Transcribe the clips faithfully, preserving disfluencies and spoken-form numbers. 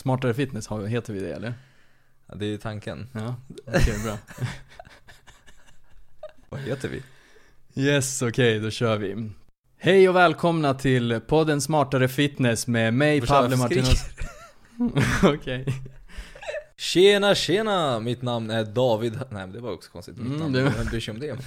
Smartare fitness, heter vi det eller? Ja, det är ju tanken. Ja, okej, okay, bra. Vad heter vi? Yes, okej, okay, då kör vi. Hej och välkomna till podden Smartare fitness med mig, Pavle Martinos. Okej. Okay. Tjena, tjena! Mitt namn är David. Nej, men det var också konstigt. Mitt mm, namn, det var... vem bryr sig om det?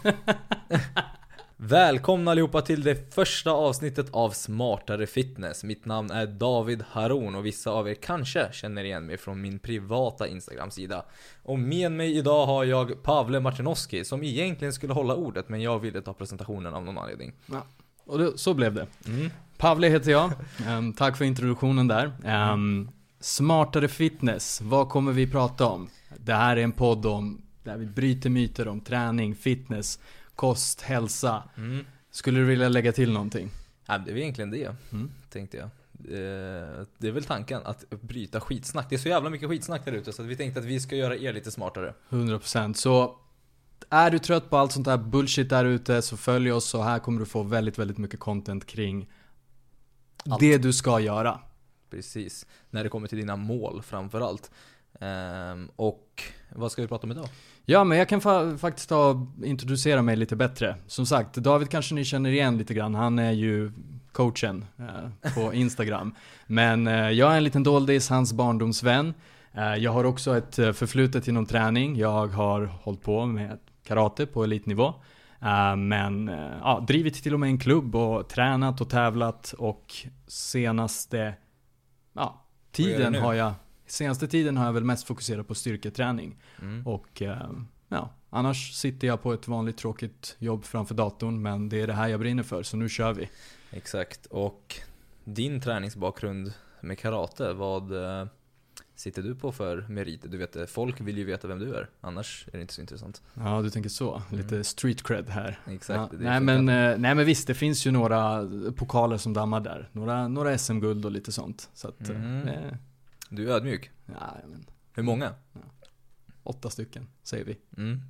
Välkomna allihopa till det första avsnittet av Smartare fitness. Mitt namn är David Haron och vissa av er kanske känner igen mig från min privata Instagram-sida. Och med mig idag har jag Pavle Martinoski som egentligen skulle hålla ordet, men jag ville ta presentationen av någon anledning. Ja, och det, så blev det. Mm. Pavle heter jag. Um, tack för introduktionen där. Um, Smartare fitness, vad kommer vi prata om? Det här är en podd om där vi bryter myter om träning, fitness, kost, hälsa. Mm. Skulle du vilja lägga till någonting? Ja, det är egentligen det, mm. tänkte jag. Det är väl tanken att bryta skitsnack. Det är så jävla mycket skitsnack där ute, så att vi tänkte att vi ska göra er lite smartare. hundra procent. Så är du trött på allt sånt här bullshit där ute, så följ oss, så här kommer du få väldigt, väldigt mycket content kring allt det du ska göra. Precis, när det kommer till dina mål framförallt. Ehm, och vad ska vi prata om idag? Ja, men jag kan fa- faktiskt ta introducera mig lite bättre. Som sagt, David kanske ni känner igen lite grann. Han är ju coachen eh, på Instagram. Men eh, jag är en liten doldis, hans barndomsvän. Eh, jag har också ett förflutet inom träning. Jag har hållit på med karate på elitnivå. Uh, men uh, ja, drivit till och med en klubb och tränat och tävlat, och senaste ja, tiden har jag senaste tiden har jag väl mest fokuserat på styrketräning. Mm. Och uh, ja, annars sitter jag på ett vanligt tråkigt jobb framför datorn, men det är det här jag brinner för, så nu kör vi. Exakt, och din träningsbakgrund med karate, vad uh, sitter du på för meriter? Du vet, folk vill ju veta vem du är, annars är det inte så intressant. Ja, du tänker så. Lite mm. street cred här. Exakt. Ja, nej, men, nej men visst, det finns ju några pokaler som dammar där. Några, några S M-guld och lite sånt. Så att, mm. eh, du är ödmjuk. Ja, men, hur många? Ja, åtta stycken, säger vi. Mm.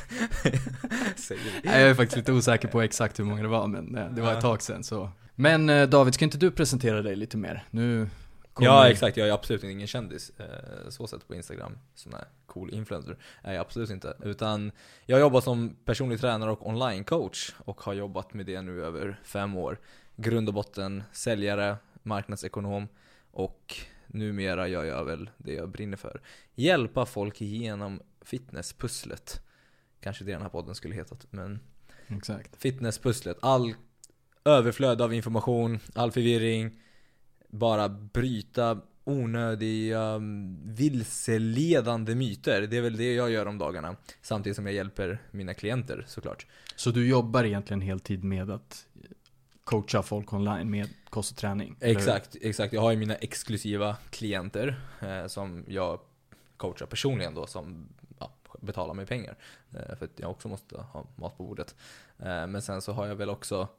säger vi. Nej, jag är faktiskt lite osäker på exakt hur många det var, men det var ett tag sedan. Så. Men eh, David, ska inte du presentera dig lite mer? Nu... Ja, exakt. Jag är absolut ingen kändis eh, så sett på Instagram. Sån här cool influencer är jag absolut inte. Utan jag jobbar som personlig tränare och online coach, och har jobbat med det nu över fem år. Grund och botten, säljare, marknadsekonom, och numera gör jag väl det jag brinner för. Hjälpa folk igenom fitnesspusslet. Kanske det den här podden skulle hetat, men exakt. Fitnesspusslet. All överflöd av information, all förvirring. Bara bryta onödiga vilseledande myter. Det är väl det jag gör om dagarna, samtidigt som jag hjälper mina klienter, såklart. Så du jobbar egentligen heltid med att coacha folk online med kost och träning? Exakt, exakt. Jag har ju mina exklusiva klienter eh, som jag coachar personligen då, som ja, betalar mig pengar. Eh, för att jag också måste ha mat på bordet. Eh, men sen så har jag väl också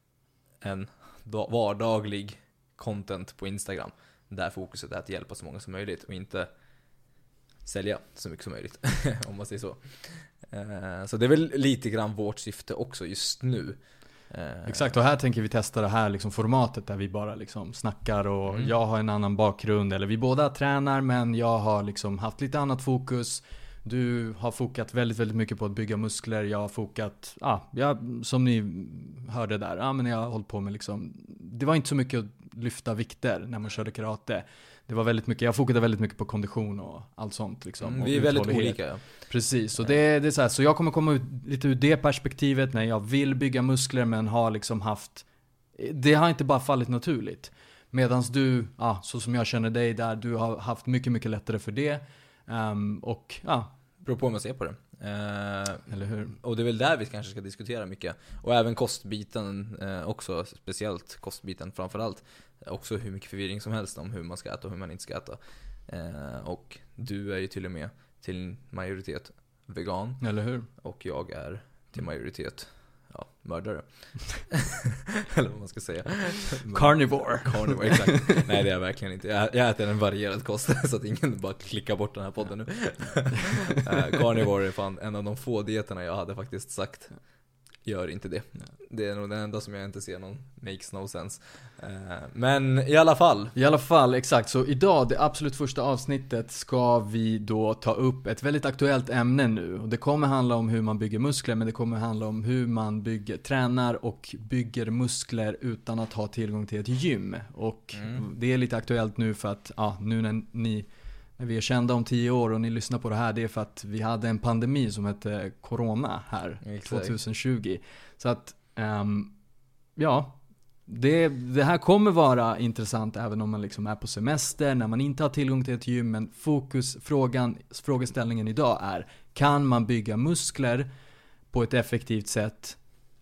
en da- vardaglig content på Instagram, där fokuset är att hjälpa så många som möjligt och inte sälja så mycket som möjligt, om man säger så. Så det är väl lite grann vårt syfte också just nu. Exakt, och här tänker vi testa det här liksom formatet där vi bara liksom snackar, och mm. jag har en annan bakgrund, eller vi båda tränar, men jag har liksom haft lite annat fokus. Du har fokat väldigt, väldigt mycket på att bygga muskler. Jag har fokat, ah, jag, som ni hörde där, ah, men jag har hållit på med liksom, det var inte så mycket att lyfta vikter när man körde karate. Det var väldigt mycket, jag fokade väldigt mycket på kondition och allt sånt liksom. Mm, vi är väldigt olika. Precis, så det, det är så här, så jag kommer komma ut lite ur det perspektivet när jag vill bygga muskler, men har liksom haft, det har inte bara fallit naturligt. Medans du, ah, så som jag känner dig där, du har haft mycket, mycket lättare för det. Um, och ja, beror på hur man ser på det. Eh, Eller hur? Och det är väl där vi kanske ska diskutera mycket. Och även kostbiten eh, också, speciellt kostbiten framförallt. Också hur mycket förvirring som helst om hur man ska äta och hur man inte ska äta. Eh, och du är ju till och med till majoritet vegan. Eller hur? Och jag är till majoritet ja, mördare. Eller vad man ska säga. Carnivore. Carnivore, exakt. Nej, det är jag verkligen inte. Jag, jag äter en varierad kost så att ingen bara klickar bort den här podden nu. uh, Carnivore är fan en av de få dieterna jag hade faktiskt sagt gör inte det. Det är nog den enda som jag inte ser någon makes no sense. Men i alla fall. I alla fall, exakt. Så idag, det absolut första avsnittet, ska vi då ta upp ett väldigt aktuellt ämne nu. Och det kommer handla om hur man bygger muskler, men det kommer handla om hur man bygger, tränar och bygger muskler utan att ha tillgång till ett gym. Och mm. det är lite aktuellt nu för att, ja, nu när ni... När vi är kända om tio år och ni lyssnar på det här, det är för att vi hade en pandemi som hette Corona här. Exakt. tjugo tjugo. Så att, um, ja, det, det här kommer vara intressant även om man liksom är på semester, när man inte har tillgång till ett gym. Men fokus, frågan, frågeställningen idag är, kan man bygga muskler på ett effektivt sätt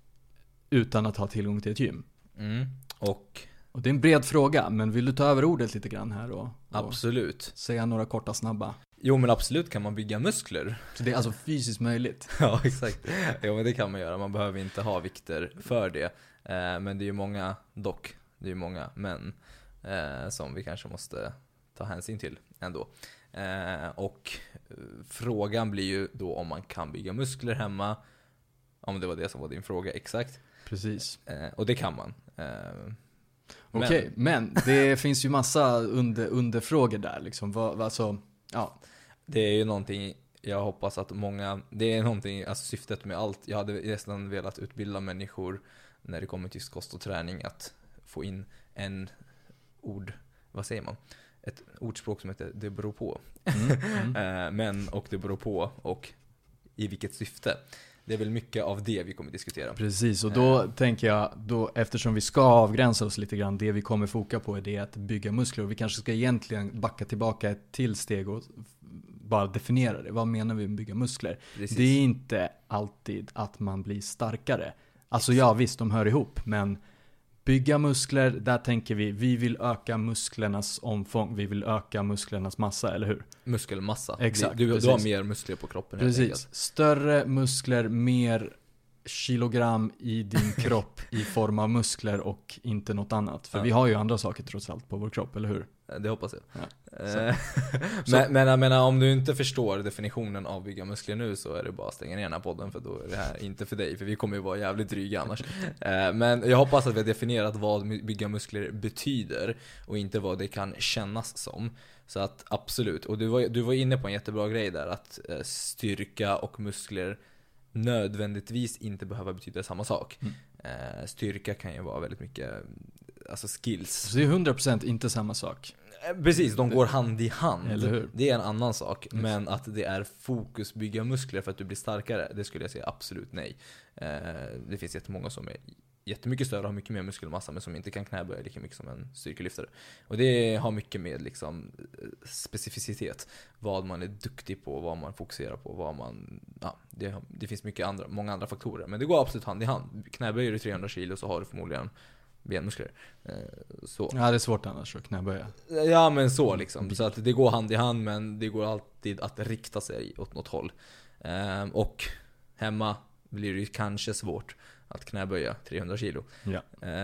utan att ha tillgång till ett gym? Mm. Och... Och det är en bred fråga, men vill du ta över ordet lite grann här och, och absolut. Säga några korta snabba? Jo, men absolut kan man bygga muskler. Så det är alltså fysiskt möjligt? Ja, exakt. Jo, men det kan man göra. Man behöver inte ha vikter för det. Eh, men det är ju många, dock, det är ju många män eh, som vi kanske måste ta hänsyn till ändå. Eh, och frågan blir ju då om man kan bygga muskler hemma. Om det var det som var din fråga, exakt. Precis. Eh, och det kan man. Eh, Okej, okay, men det finns ju massa under, underfrågor där liksom. Vad, alltså, ja. Det är ju någonting jag hoppas att många, det är någonting, alltså syftet med allt. Jag hade nästan velat utbilda människor när det kommer till kost och träning, att få in en ord, vad säger man? Ett ordspråk som heter det beror på. Mm, mm. Men och det beror på och i vilket syfte. Det är väl mycket av det vi kommer diskutera. Precis, och då äh. tänker jag, då, eftersom vi ska avgränsa oss lite grann, det vi kommer foka på är det att bygga muskler. Och vi kanske ska egentligen backa tillbaka ett till steg och bara definiera det. Vad menar vi med bygga muskler? Precis. Det är inte alltid att man blir starkare. Alltså ja, visst, de hör ihop, men bygga muskler, där tänker vi, vi vill öka musklernas omfång, vi vill öka musklernas massa, eller hur? Muskelmassa. Exakt. Du, du har mer muskler på kroppen. Precis. Större muskler, mer kilogram i din kropp i form av muskler och inte något annat. För ja. vi har ju andra saker trots allt på vår kropp, eller hur? Det hoppas jag. Ja. men, men jag menar, om du inte förstår definitionen av bygga muskler nu, så är det bara att stänga ner den här podden, för då är det här inte för dig, för vi kommer ju vara jävligt dryga annars. Men jag hoppas att vi har definierat vad bygga muskler betyder och inte vad det kan kännas som. Så att absolut, och du var, du var inne på en jättebra grej där, att styrka och muskler nödvändigtvis inte behöver betyda samma sak. Mm. Styrka kan ju vara väldigt mycket, alltså skills. Så det är hundra procent inte samma sak. Precis, de går hand i hand. Eller hur? Det är en annan sak. Yes. Men att det är fokus bygga muskler för att du blir starkare, det skulle jag säga absolut nej. Det finns jättemånga som är jättemycket större och har mycket mer muskelmassa, men som inte kan knäböja lika mycket som en styrkelyftare. Och det har mycket med liksom specificitet, vad man är duktig på, vad man fokuserar på, vad man, ja, det, det finns mycket andra, många andra faktorer, men det går absolut hand i hand. Knäböjer du trehundra kilo så har du förmodligen benmuskler. Så. Ja, det är svårt annars att knäböja. Ja, men så liksom. Så att det går hand i hand, men det går alltid att rikta sig åt något håll. Och hemma blir det kanske svårt att knäböja trehundra kilo. Ja.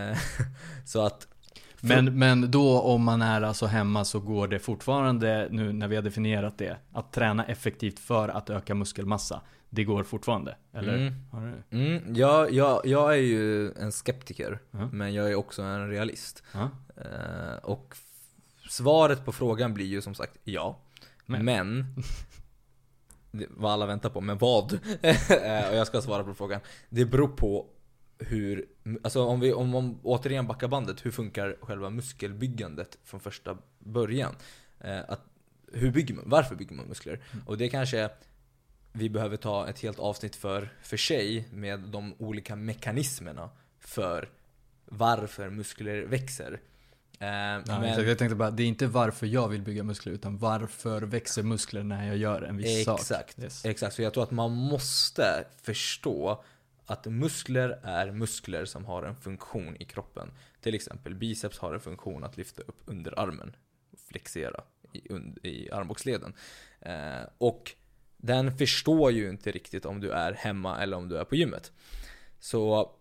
Så att men, men då om man är alltså hemma, så går det fortfarande, nu när vi har definierat det, att träna effektivt för att öka muskelmassa. Det går fortfarande, eller? Mm. Har du... mm, ja, jag, jag är ju en skeptiker, uh-huh. men jag är också en realist. Uh-huh. Uh, och svaret på frågan blir ju som sagt ja. Men, men vad alla väntar på, men vad? Och jag ska svara på frågan. Det beror på hur, alltså om vi om, om återigen backar bandet, hur funkar själva muskelbyggandet från första början? Eh, att, hur bygger man, varför bygger man muskler? Mm. Och det kanske vi behöver ta ett helt avsnitt för för sig, med de olika mekanismerna för varför muskler växer. Eh, ja, men, jag tänkte bara, det är inte varför jag vill bygga muskler, utan varför växer muskler när jag gör en viss exakt, sak. Yes. Exakt, så jag tror att man måste förstå att muskler är muskler som har en funktion i kroppen. Till exempel biceps har en funktion att lyfta upp underarmen och flexera i, und- i armbågsleden. Eh, och den förstår ju inte riktigt om du är hemma eller om du är på gymmet. Så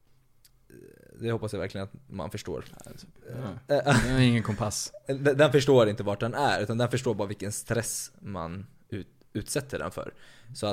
det hoppas jag verkligen att man förstår. Ja. Det är ingen kompass. Den, den förstår inte vart den är, utan den förstår bara vilken stress man ut, utsätter den för. Så att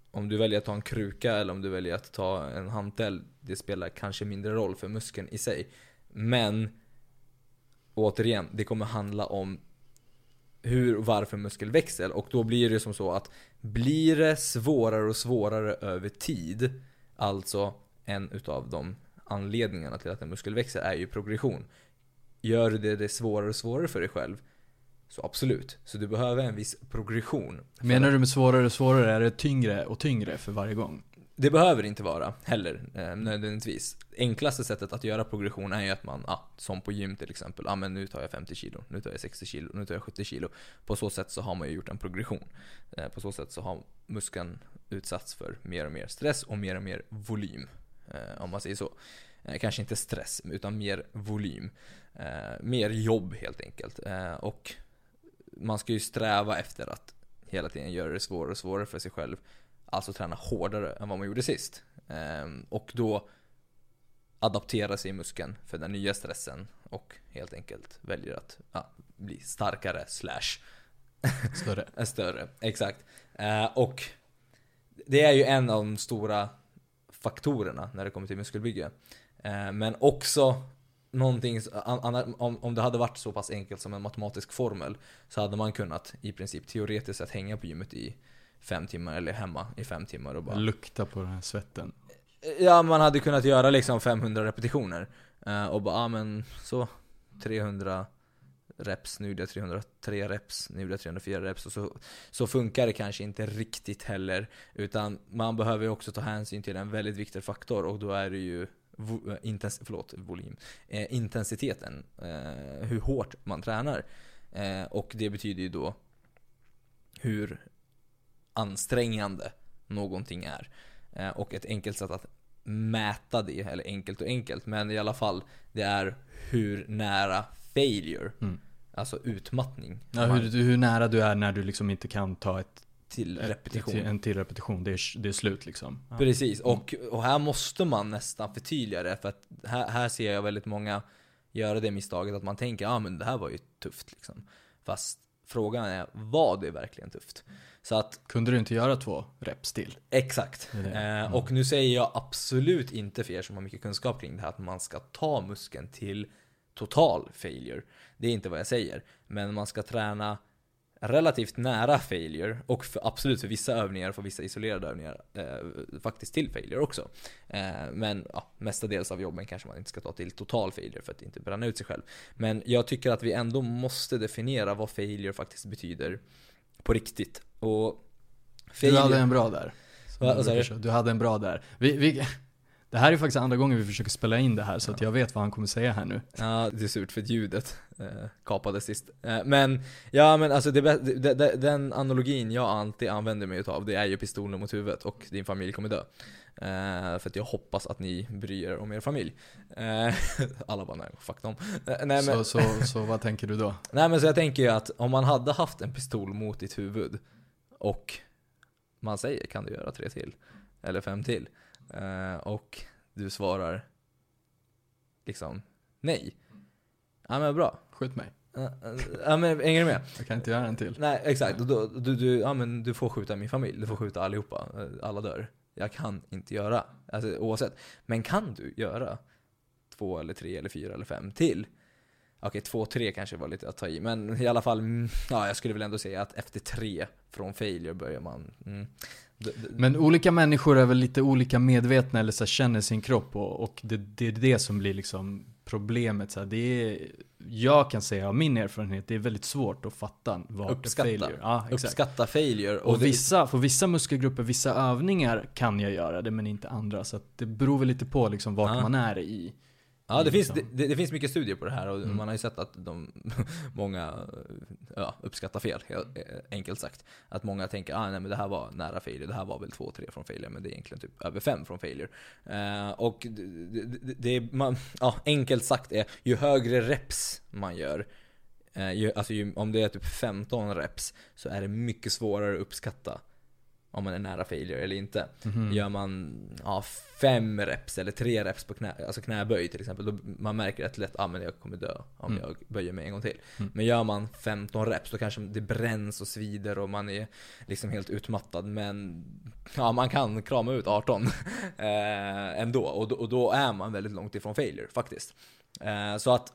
om du väljer att ta en kruka eller om du väljer att ta en hantel, det spelar kanske mindre roll för muskeln i sig. Men återigen, det kommer handla om hur och varför muskel växer. Och då blir det som så att blir det svårare och svårare över tid, alltså en utav de anledningarna till att en muskel växer är ju progression. Gör det det svårare och svårare för dig själv, så absolut. Så du behöver en viss progression. Menar du med svårare och svårare, är det tyngre och tyngre för varje gång? Det behöver inte vara heller eh, nödvändigtvis. Enklaste sättet att göra progression är ju att man, ah, som på gym till exempel, ah, men nu tar jag femtio kilo, nu tar jag sextio kilo, nu tar jag sjuttio kilo. På så sätt så har man ju gjort en progression. Eh, på så sätt så har muskeln utsatts för mer och mer stress och mer och mer volym, eh, om man säger så. Eh, kanske inte stress, utan mer volym. Eh, mer jobb helt enkelt. Eh, och man ska ju sträva efter att hela tiden göra det svårare och svårare för sig själv. Alltså träna hårdare än vad man gjorde sist. Ehm, och då adaptera sig i muskeln för den nya stressen. Och helt enkelt väljer att ja, bli starkare slash Större. större. Exakt. Ehm, och det är ju en av de stora faktorerna när det kommer till muskelbygge. Ehm, men också någonting, om, om det hade varit så pass enkelt som en matematisk formel, så hade man kunnat i princip teoretiskt sett hänga på gymmet i fem timmar eller hemma i fem timmar och bara lukta på den här svetten. Ja, man hade kunnat göra liksom femhundra repetitioner uh, och bara, ja ah, men så trehundra reps, nu gjorde jag trehundratre reps, nu gjorde jag trehundrafyra reps, och så, så funkar det kanske inte riktigt heller, utan man behöver ju också ta hänsyn till en väldigt viktig faktor, och då är det ju vo- intens- förlåt, volym, eh, intensiteten, eh, hur hårt man tränar, eh, och det betyder ju då hur ansträngande någonting är. Eh, och ett enkelt sätt att mäta det, eller enkelt och enkelt, men i alla fall, det är hur nära failure, mm. alltså utmattning. Ja, hur, hur nära du är när du liksom inte kan ta ett till repetition. Ett, en till repetition, det är, det är slut liksom. Ja. Precis, och, och här måste man nästan förtydliga det, för att här, här ser jag väldigt många göra det misstaget att man tänker, ja ah, men det här var ju tufft liksom. Fast frågan är, var det verkligen tufft? Så att, kunde du inte göra två reps till? Exakt. Det det. Mm. Och nu säger jag absolut inte, för er som har mycket kunskap kring det här, att man ska ta muskeln till total failure. Det är inte vad jag säger. Men man ska träna relativt nära failure, och för, absolut för vissa övningar, för vissa isolerade övningar eh, faktiskt till failure också. Eh, men ja, mestadels av jobben kanske man inte ska ta till total failure för att inte bränna ut sig själv. Men jag tycker att vi ändå måste definiera vad failure faktiskt betyder på riktigt. Och failure... Du hade en bra där. Va, vad du? du hade en bra där. Vi, vi... Det här är faktiskt andra gången vi försöker spela in det här, så ja. att jag vet vad han kommer säga här nu. Ja, det är surt för ljudet eh, kapades sist. Eh, men ja, men alltså det, det, det, den analogin jag alltid använder mig utav, det är ju pistolen mot huvudet och din familj kommer dö. Eh, för att jag hoppas att ni bryr er om er familj. Eh, alla bara, nej, fuck dem. Eh, nej, men, så, så, så vad tänker du då? Nej, men så jag tänker ju att om man hade haft en pistol mot ditt huvud och man säger, kan du göra tre till? Eller fem till? Uh, och du svarar liksom nej. Ja, men bra. Skjut mig. Ja, uh, uh, men hänger du med? Jag kan inte göra en till. Nej, exakt. Du, du, du, ja, men du får skjuta min familj. Du får skjuta allihopa. Alla dör. Jag kan inte göra. Alltså, oavsett. Men kan du göra två eller tre eller fyra eller fem till? Okej, två, tre kanske var lite att ta i. Men i alla fall, ja, jag skulle väl ändå säga att efter tre från failure börjar man... Mm, Men olika människor är väl lite olika medvetna, eller så här, känner sin kropp, och, och det, det är det som blir liksom problemet. Så här, det är, jag kan säga av min erfarenhet, det är väldigt svårt att fatta vad uppskatta, failure. Ja, uppskatta failure. Och, och vissa, för vissa muskelgrupper, vissa övningar kan jag göra det, men inte andra. Så att det beror väl lite på liksom vart ja. man är i. Ja, det finns, det, det finns mycket studier på det här, och mm. man har ju sett att de, många ja, uppskattar fel, enkelt sagt. Att många tänker, ah, nej, men det här var nära failure, det här var väl två tre från failure, men det är egentligen typ över fem från failure. Uh, och det, det, det man, ja, enkelt sagt är, ju högre reps man gör, uh, ju, alltså ju, om det är typ femton reps, så är det mycket svårare att uppskatta om man är nära failure eller inte. Mhm. Gör man ja, fem reps eller tre reps på knä, alltså knäböj till exempel, då man märker rätt lätt att ah, men jag kommer dö om Mm. jag böjer mig en gång till. Mm. Men gör man femton reps, då kanske det bränns och svider och man är liksom helt utmattad, men ja, man kan krama ut arton eh, ändå, och då, och då är man väldigt långt ifrån failure faktiskt. Eh, så att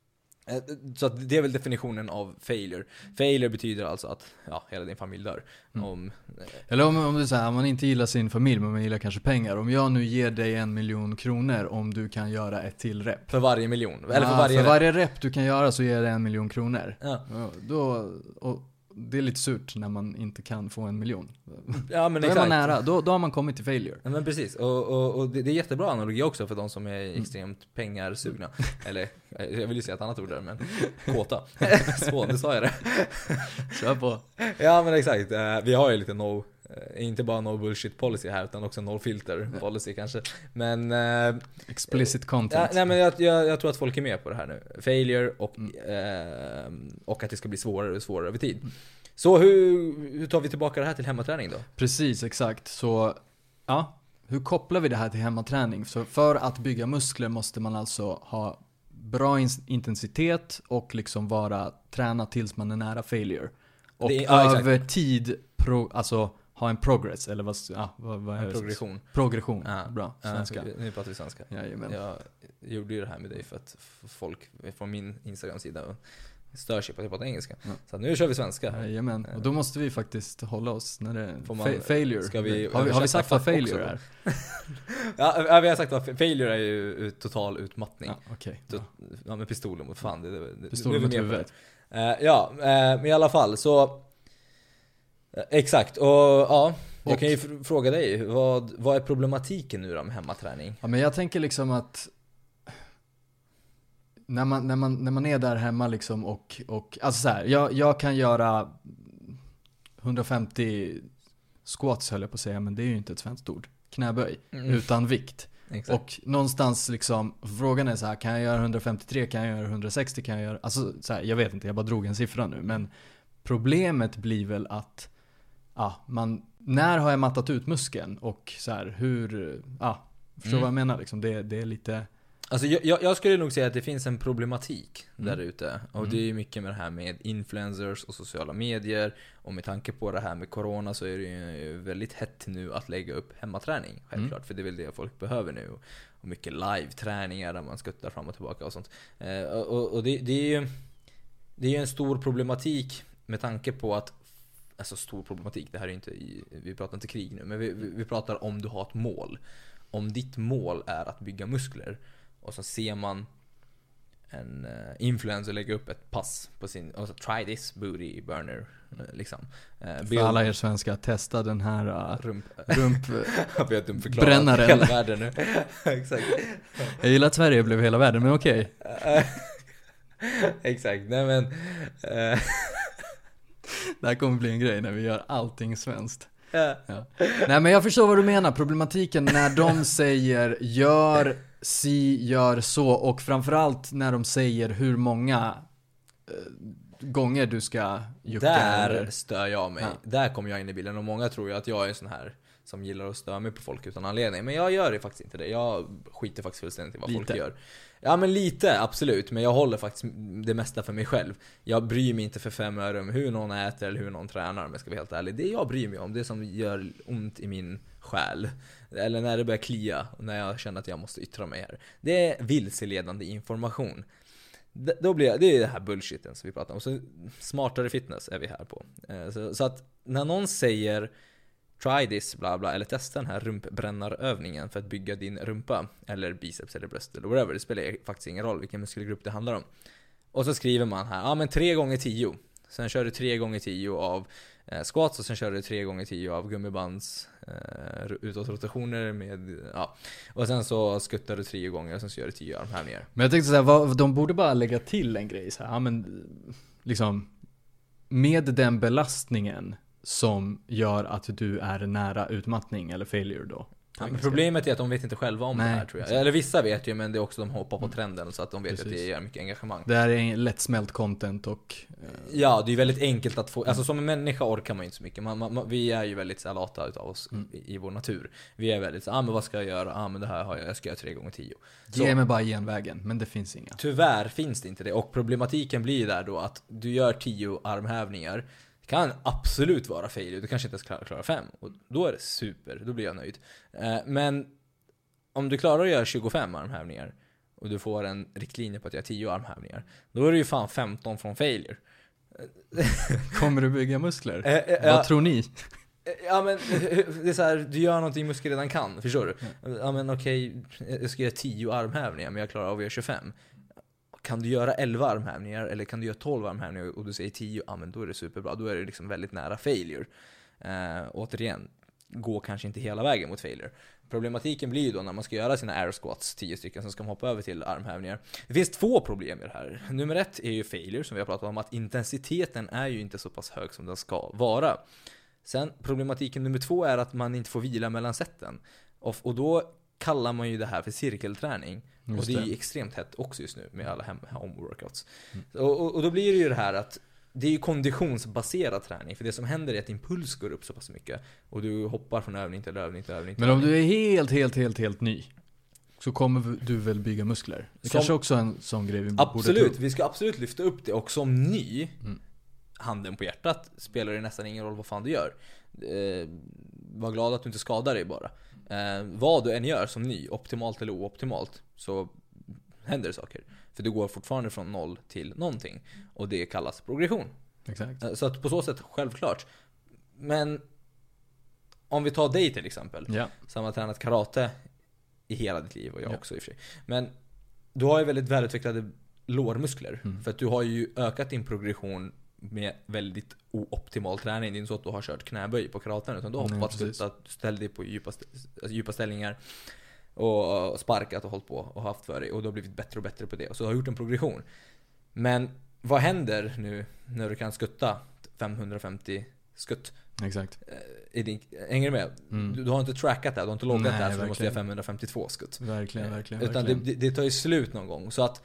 Så att det är väl definitionen av failure. Failure betyder alltså att ja, hela din familj dör. Mm. Om, Eller om, om du säger man inte gillar sin familj men man gillar kanske pengar. Om jag nu ger dig en miljon kronor om du kan göra ett till rep. för varje miljon. Eller för Ja, varje, för varje rep du kan göra så ger det en miljon kronor. Ja. Ja, då, och det är lite surt när man inte kan få en miljon. Ja, men Då är exakt. man nära, då, då har man kommit till failure. Ja, men precis, och, och, och det, det är jättebra analogi också för de som är extremt pengarsugna. Eller, jag vill ju säga ett annat ord där, men kåta. Så, nu sa jag det. Kör på. Ja, men exakt. Eh, Vi har ju lite no, eh, inte bara no bullshit policy här, utan också no filter policy kanske. Men eh, Explicit content. ja, nej, men jag, jag, jag tror att folk är med på det här nu. Failure och, eh, och att det ska bli svårare och svårare över tid. Så hur, hur tar vi tillbaka det här till hemmaträning då? Precis, exakt. Så, ja. Hur kopplar vi det här till hemmaträning? Så för att bygga muskler måste man alltså ha bra in- intensitet och liksom vara tränad tills man är nära failure. Och Det är- ja, över tid pro, alltså ha en progress, eller vad, ja, vad, vad är En det? progression. Progression, Ja. bra, svenska. Ja, nu pratar vi svenska. Jajamän. Jag gjorde ju det här med dig för att f- folk från min Instagram-sida stör sig på att jag pratar engelska. Ja. Så att nu kör vi svenska här. Jajamän, och då måste vi faktiskt hålla oss när det Får man- fa- failure. ska vi har, vi, har vi sagt vad översätta failure också är? Ja, ja, vi har sagt att failure är ju total utmattning. Ja, okej. Så- Ja. Ja, med pistolen mot fan. Det, det, det, Pistolen nu är vi mot med på det. huvudet. Eh, ja, eh, men i alla fall så eh, exakt, och ja, jag Och- kan ju fr- fråga dig, vad, vad är problematiken nu då med hemmaträning? Ja, men jag tänker liksom att när man, när man, när man är där hemma liksom och, och alltså så här, jag, jag kan göra hundrafemtio squats höll jag på att säga, men det är ju inte ett svenskt ord. Knäböj, Mm. utan vikt. Exakt. Och någonstans liksom, frågan är så här, kan jag göra hundrafemtiotre, kan jag göra hundrasextio, kan jag göra, alltså så här, jag vet inte, jag bara drog en siffra nu, men problemet blir väl att, ja, man, när har jag mattat ut muskeln och så här, hur, ja, förstår Mm. vad jag menar liksom, det, det är lite, Alltså jag, jag jag skulle nog säga att det finns en problematik Mm. där ute. Och Mm. det är ju mycket med det här med influencers och sociala medier. Och med tanke på det här med corona så är det ju väldigt hett nu att lägga upp hemmaträning. Självklart, Mm. för det är väl det folk behöver nu. Och mycket live-träningar där man skuttar fram och tillbaka och sånt. Eh, och och det, det är ju det är ju en stor problematik med tanke på att, alltså stor problematik, det här är ju inte i, vi pratar inte krig nu, men vi, vi, vi pratar om du har ett mål. Om ditt mål är att bygga muskler och så ser man en uh, influencer lägga upp ett pass på sin, och så try this booty burner uh, liksom. Uh, för alla er svenska, testa den här uh, rump rump, jag vet inte förklara brännaren. hela världen nu. Exakt. jag gillar att Sverige blev hela världen, men okej. Exakt. Nej men uh, Det här kommer bli en grej när vi gör allting svenskt. ja. Ja. Nej, men jag förstår vad du menar. Problematiken när de säger gör si, gör så, och framförallt när de säger hur många eh, gånger du ska jucka. Där eller- stör jag mig. Ja. Där kommer jag in i bilden. Och många tror ju att jag är sån här som gillar att störa mig på folk utan anledning. Men jag gör det faktiskt inte det. Jag skiter faktiskt fullständigt i vad folk Lite. gör. Ja, men lite, absolut. Men jag håller faktiskt det mesta för mig själv. Jag bryr mig inte för fem öre om hur någon äter eller hur någon tränar, om jag ska vara helt ärlig. Det jag bryr mig om, det som gör ont i min själ, eller när det börjar klia, när jag känner att jag måste yttra mig här, det är vilseledande information. D- Då blir jag, det är det här bullshiten som vi pratar om. Så smartare fitness är vi här på. Eh, Så, så att när någon säger try this, bla bla, eller testa den här rumpbrännarövningen för att bygga din rumpa, eller biceps eller bröst eller whatever, det spelar faktiskt ingen roll vilken muskelgrupp det handlar om. Och så skriver man här, ja men tre gånger tio. Sen kör du tre gånger tio av eh, squats, och sen kör du tre gånger tio av gummibands eh, utåtrotationer med, ja. Och sen så skuttar du tre gånger och sen så gör du tio armhävningar. Men jag tänkte säga, vad, de borde bara lägga till en grej så här, ja, men liksom med den belastningen som gör att du är nära utmattning eller failure då. Ja, men problemet är att de vet inte själva om Nej, det här, tror jag. Eller vissa vet ju, men det är också de hoppar på trenden så att de vet Precis. Att det ger mycket engagemang. Det här är lättsmält content och... Uh... Ja, det är väldigt enkelt att få... Alltså som en människa orkar man inte så mycket. Man, man, vi är ju väldigt så lata utav oss mm. i, i vår natur. Vi är väldigt så, ah men vad ska jag göra? Ah men det här har jag, jag ska göra tre gånger tio. Så, Ge mig bara genvägen, men det finns inga. Tyvärr finns det inte det. Och problematiken blir där då att du gör tio armhävningar. Det kan absolut vara failure. Du kanske inte ens klarar, klarar fem. Och då är det super. Då blir jag nöjd. Eh, men om du klarar att göra tjugofem armhävningar och du får en riktlinje på att göra tio armhävningar, då är det ju fan femton från failure. Kommer du bygga muskler? Eh, eh, Vad ja, tror ni? Ja men det är så här, du gör någonting muskler redan kan, förstår du? Mm. Ja men okej, jag ska göra tio armhävningar men jag klarar av att göra tjugofem. Kan du göra elva armhävningar eller kan du göra tolv armhävningar och du säger tio, ja men då är det superbra. Då är det liksom väldigt nära failure. Eh, återigen, gå kanske inte hela vägen mot failure. Problematiken blir ju då när man ska göra sina air squats, tio stycken, så ska man hoppa över till armhävningar. Det finns två problem i det här. Nummer ett är ju failure, som vi har pratat om, att intensiteten är ju inte så pass hög som den ska vara. Sen problematiken nummer två är att man inte får vila mellan sätten. Och, och då kallar man ju det här för cirkelträning. Just och det är ju extremt hett också just nu med alla home-workouts. Mm. Och, och, och då blir det ju det här att det är ju konditionsbaserad träning. För det som händer är att din puls går upp så pass mycket. Och du hoppar från övning till övning till övning till Men om övning. du är helt, helt, helt, helt ny, så kommer du väl bygga muskler. Det som, kanske också är en sån grej vi borde Absolut, vi ska absolut lyfta upp det. Och som ny, mm. handen på hjärtat, spelar det nästan ingen roll vad fan du gör. Eh, var glad att du inte skadar dig bara. Eh, vad du än gör som ny, optimalt eller ooptimalt, så händer det saker. För du går fortfarande från noll till någonting. Och det kallas progression. Exakt. Eh, så att på så sätt, självklart. Men om vi tar dig till exempel, ja. som har tränat karate i hela ditt liv, och jag ja. också i och för sig. Men du har ju väldigt välutvecklade lårmuskler. Mm. För att du har ju ökat din progression med väldigt ooptimal träning. Det är inte så att du har kört knäböj på karaten, utan du har hoppat, suttat, ställt dig på djupa, alltså djupa ställningar och sparkat och hållit på och haft för dig, och du har blivit bättre och bättre på det, och så har du gjort en progression. Men vad händer nu när du kan skutta femhundrafemtio skutt? Exakt. Är din, hänger du med? Mm. Du, du har inte trackat det, du har inte loggat det, så verkligen. du måste göra femhundrafemtiotvå skutt. Verkligen, verkligen. Utan verkligen. Det, det, det tar ju slut någon gång. Så att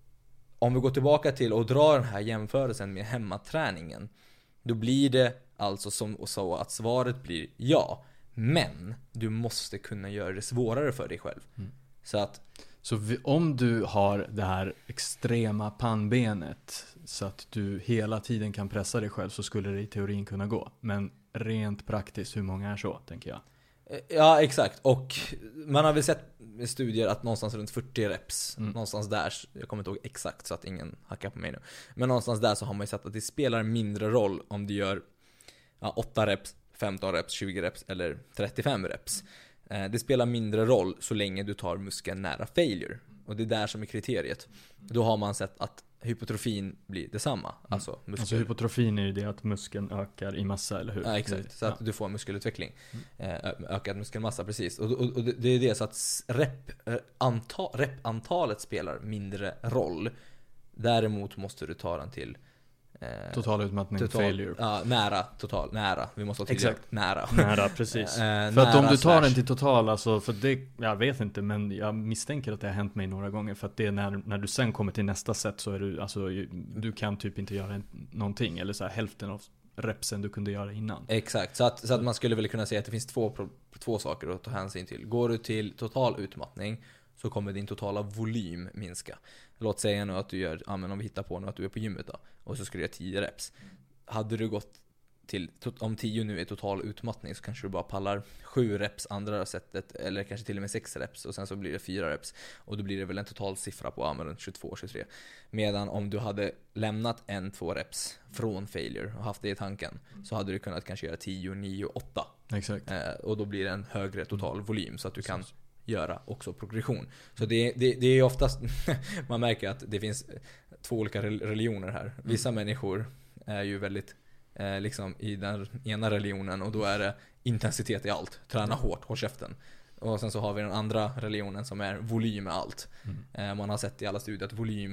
om vi går tillbaka till och drar den här jämförelsen med hemmaträningen, då blir det alltså som så att svaret blir ja. Men du måste kunna göra det svårare för dig själv. Mm. Så att Så vi, om du har det här extrema pannbenet så att du hela tiden kan pressa dig själv, så skulle det i teorin kunna gå. Men rent praktiskt, hur många är så, tänker jag? Ja, exakt. Och man har väl sett i studier att någonstans runt fyrtio reps, mm. någonstans där, jag kommer inte ihåg exakt så att ingen hackar på mig nu, men någonstans där så har man ju sett att det spelar mindre roll om du gör ja, åtta reps, femton reps, tjugo reps eller trettiofem reps. Eh, det spelar mindre roll så länge du tar muskeln nära failure. Och det är där som är kriteriet. Då har man sett att hypotrofin blir detsamma. Mm. Alltså, muskel... alltså hypotrofin är ju det att muskeln ökar i massa, eller hur? Ja, exakt. Så att ja. du får muskelutveckling. Mm. Eh, ökad muskelmassa, precis. Och, och, och det är det, så att rep, antal, rep-antalet spelar mindre roll. Däremot måste du ta den till Eh, total utmattning, total, failure. Ja, nära, total, nära. Vi måste ha tydligt. Exakt. Nära. Nära, precis. eh, för att om du tar slash. den till total, alltså, för det, jag vet inte, men jag misstänker att det har hänt mig några gånger. För att det är när, när du sen kommer till nästa set, så är du, alltså, du kan typ inte göra någonting. Eller så här, hälften av repsen du kunde göra innan. Exakt, så att, så att man skulle väl kunna säga att det finns två, två saker att ta hänsyn till. Går du till total utmattning, så kommer din totala volym minska. Låt säga nu att du gör, ja, men om vi hittar på nu att du är på gymmet då, och så ska du göra tio reps. Hade du gått till, om tio nu är total utmattning, så kanske du bara pallar sju reps andra sättet, eller kanske till och med sex reps, och sen så blir det fyra reps, och då blir det väl en total siffra på ja, men runt tjugotvå tjugotre. Medan om du hade lämnat en, två reps från failure och haft det i tanken, så hade du kunnat kanske göra tio, nio, åtta. Exakt. Eh, och då blir det en högre total volym, så att du kan göra också progression. Så det, det, det är oftast man märker att det finns två olika religioner här. Vissa mm. människor är ju väldigt eh, liksom i den ena religionen, och då är det intensitet i allt. Träna hårt, håll käften. Och sen så har vi den andra religionen som är volym i allt. Mm. Eh, man har sett i alla studier att volym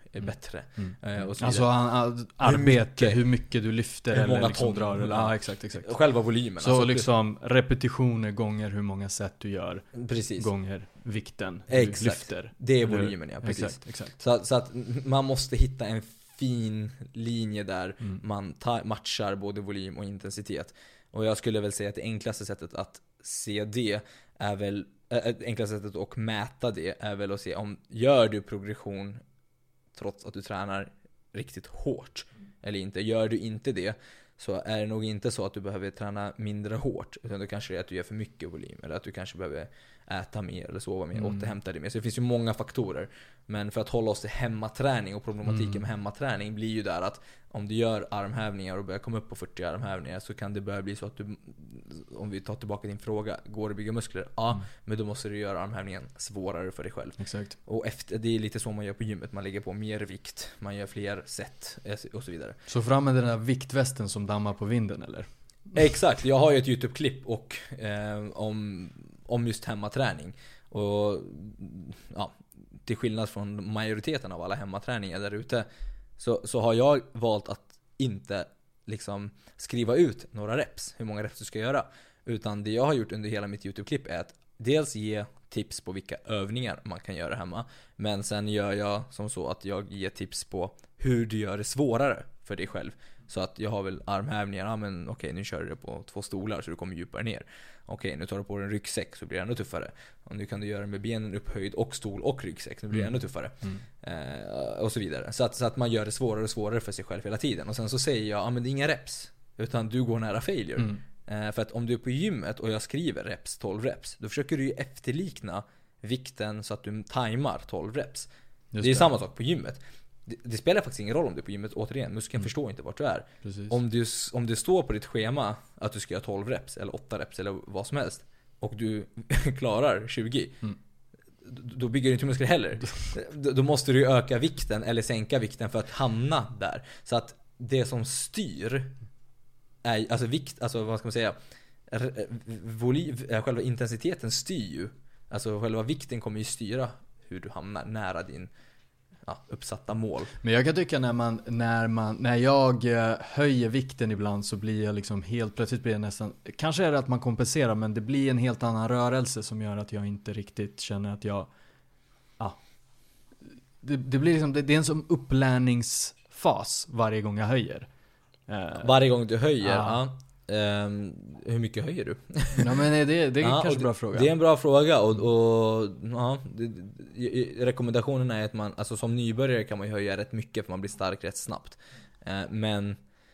är mm. bättre. Mm. Eh, och så alltså an, arbete, hur mycket, hur mycket du lyfter hur eller många liksom ton, drar. Eller, ja. ja, exakt, exakt. Själva volymen. Så alltså, liksom repetitioner gånger hur många sätt du gör. Precis. Gånger vikten du Exakt. lyfter. Det är volymen, ja, precis. Exakt, exakt. Så, så att man måste hitta en fin linje där Mm. man ta- matchar både volym och intensitet. Och jag skulle väl säga att det enklaste sättet att se det är väl, äh, enklaste sättet att mäta det är väl att se om gör du progression trots att du tränar riktigt hårt eller inte. Gör du inte det, så är det nog inte så att du behöver träna mindre hårt, utan det kanske är att du gör för mycket volym, eller att du kanske behöver äta mer eller sova mer, Mm. återhämta dig mer. Så det finns ju många faktorer. Men för att hålla oss till hemmaträning, och problematiken Mm. med hemmaträning blir ju där att om du gör armhävningar och börjar komma upp på fyrtio armhävningar, så kan det börja bli så att du, om vi tar tillbaka din fråga, går det att bygga muskler? Ja, Mm. men då måste du göra armhävningen svårare för dig själv. Exakt. Och efter, det är lite så man gör på gymmet, man lägger på mer vikt, man gör fler set och så vidare. Så fram med den där viktvästen som dammar på vinden, eller? Exakt, jag har ju ett YouTube-klipp och, eh, om, om just hemmaträning. Och ja, till skillnad från majoriteten av alla hemmaträningar där ute, så, så har jag valt att inte liksom skriva ut några reps, hur många reps du ska göra. Utan det jag har gjort under hela mitt YouTube-klipp är att dels ge tips på vilka övningar man kan göra hemma. Men sen gör jag som så att jag ger tips på hur du gör det svårare för dig själv. Så att jag har väl armhävningar, ja men okej, nu kör du det på två stolar så du kommer djupare ner. Okej, nu tar du på dig en ryggsäck så blir det ännu tuffare. Och nu kan du göra det med benen upphöjd och stol och ryggsäck, nu blir det Mm. ännu tuffare. Mm. Eh, och så vidare. Så att, så att man gör det svårare och svårare för sig själv hela tiden. Och sen så säger jag, ja men det är inga reps, utan du går nära failure. Mm. Eh, för att om du är på gymmet och jag skriver reps, tolv reps, då försöker du ju efterlikna vikten så att du tajmar tolv reps. Just Det är samma sak på gymmet. Det, det spelar faktiskt ingen roll om du är på gymmet, återigen, muskeln Mm. förstår inte vart du är. Precis. Om du, om det står på ditt schema att du ska göra tolv reps eller åtta reps eller vad som helst, och du klarar tjugo, Mm. då bygger du inte muskler heller. Då, då måste du öka vikten eller sänka vikten för att hamna där. Så att det som styr är, alltså vikt, alltså vad ska man säga, r- volym, själva intensiteten styr ju. Alltså själva vikten kommer ju styra hur du hamnar nära din, ja, uppsatta mål. Men jag kan tycka när man, när man, när jag eh, höjer vikten ibland, så blir jag liksom helt plötsligt blir det nästan, kanske är det att man kompenserar, men det blir en helt annan rörelse som gör att jag inte riktigt känner att jag, ja, det, det blir liksom, det, det är en som upplärningsfas varje gång jag höjer. Eh, Varje gång du höjer, Ja. ja. Ehm, hur mycket höjer du? ja, men det, det, det är Ja, kanske och en bra fråga. Det är en bra fråga, och, och ja, det, det, rekommendationen är att man, alltså som nybörjare kan man ju höja rätt mycket för man blir stark rätt snabbt. Eh, men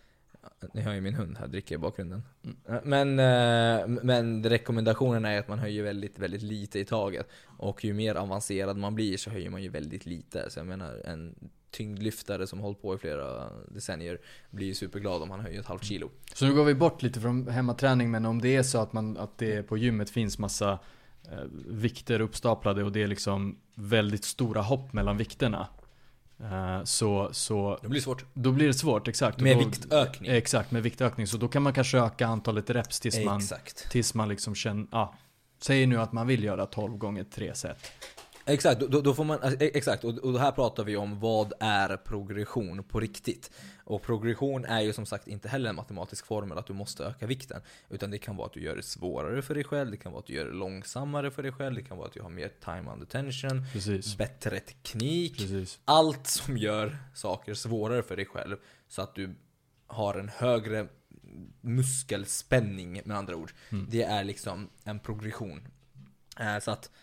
ni hör ju min hund här dricker i bakgrunden. Mm. Men, eh, men rekommendationen är att man höjer väldigt, väldigt lite i taget. Och ju mer avancerad man blir så höjer man ju väldigt lite. Så jag menar, en tyngdlyftare som hållit på i flera decennier blir ju superglad om han höjer ett halvt kilo. Så nu går vi bort lite från hemmaträning, men om det är så att, man, att det på gymmet finns massa eh, vikter uppstaplade och det är liksom väldigt stora hopp mellan vikterna, eh, så, så Det blir svårt. då blir det svårt, exakt. Och Med då, viktökning. Exakt, med viktökning. Så då kan man kanske öka antalet reps tills man, Exakt. tills man liksom känner, ja, säg nu att man vill göra tolv gånger tre set. Exakt, då, då får man, alltså, exakt, och, och här pratar vi om vad är progression på riktigt. Och progression är ju som sagt inte heller en matematisk formel att du måste öka vikten, utan det kan vara att du gör det svårare för dig själv, det kan vara att du gör det långsammare för dig själv, det kan vara att du har mer time under tension, Precis. bättre teknik, Precis. allt som gör saker svårare för dig själv så att du har en högre muskelspänning, med andra ord. Mm. Det är liksom en progression. Eh, så att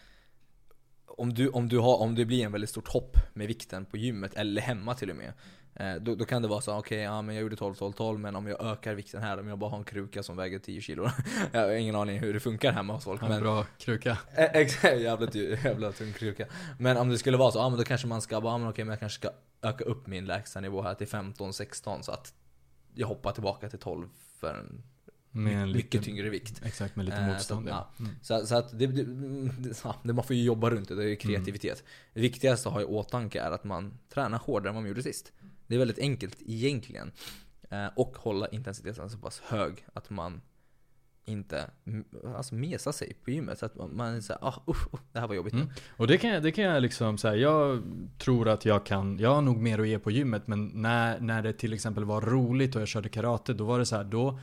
Om, du, om, du har, om det blir en väldigt stort hopp med vikten på gymmet eller hemma till och med, eh, då, då kan det vara så, okej, okay, ja, men jag gjorde tolv tolv tolv, men om jag ökar vikten här, om jag bara har en kruka som väger tio kilo, jag har ingen aning hur det funkar hemma hos folk. Ja, Men, bra kruka. eh, exakt, jävla, jävla tung kruka. Men om det skulle vara så, ja, men då kanske man ska bara, ja, men okej, men jag kanske ska öka upp min lägsta nivå här till femton sexton så att jag hoppar tillbaka till tolv för en Med en mycket liten, tyngre vikt. exakt, med lite Eh, motstånd. så, Ja. Mm. Så, så att det, det, ja, det, man får ju jobba runt det, det är ju kreativitet. Mm. Det viktigaste att ha i åtanke är att man tränar hårdare än vad man gjorde sist. Det är väldigt enkelt egentligen. Eh, och hålla intensiteten så pass hög att man inte alltså mesa sig på gymmet. Så att man, man är så här, ah, usch, uh, det här var jobbigt. Mm. Och det kan, jag, det kan jag liksom säga, jag tror att jag kan, jag har nog mer att ge på gymmet, men när, när det till exempel var roligt och jag körde karate, då var det så här, då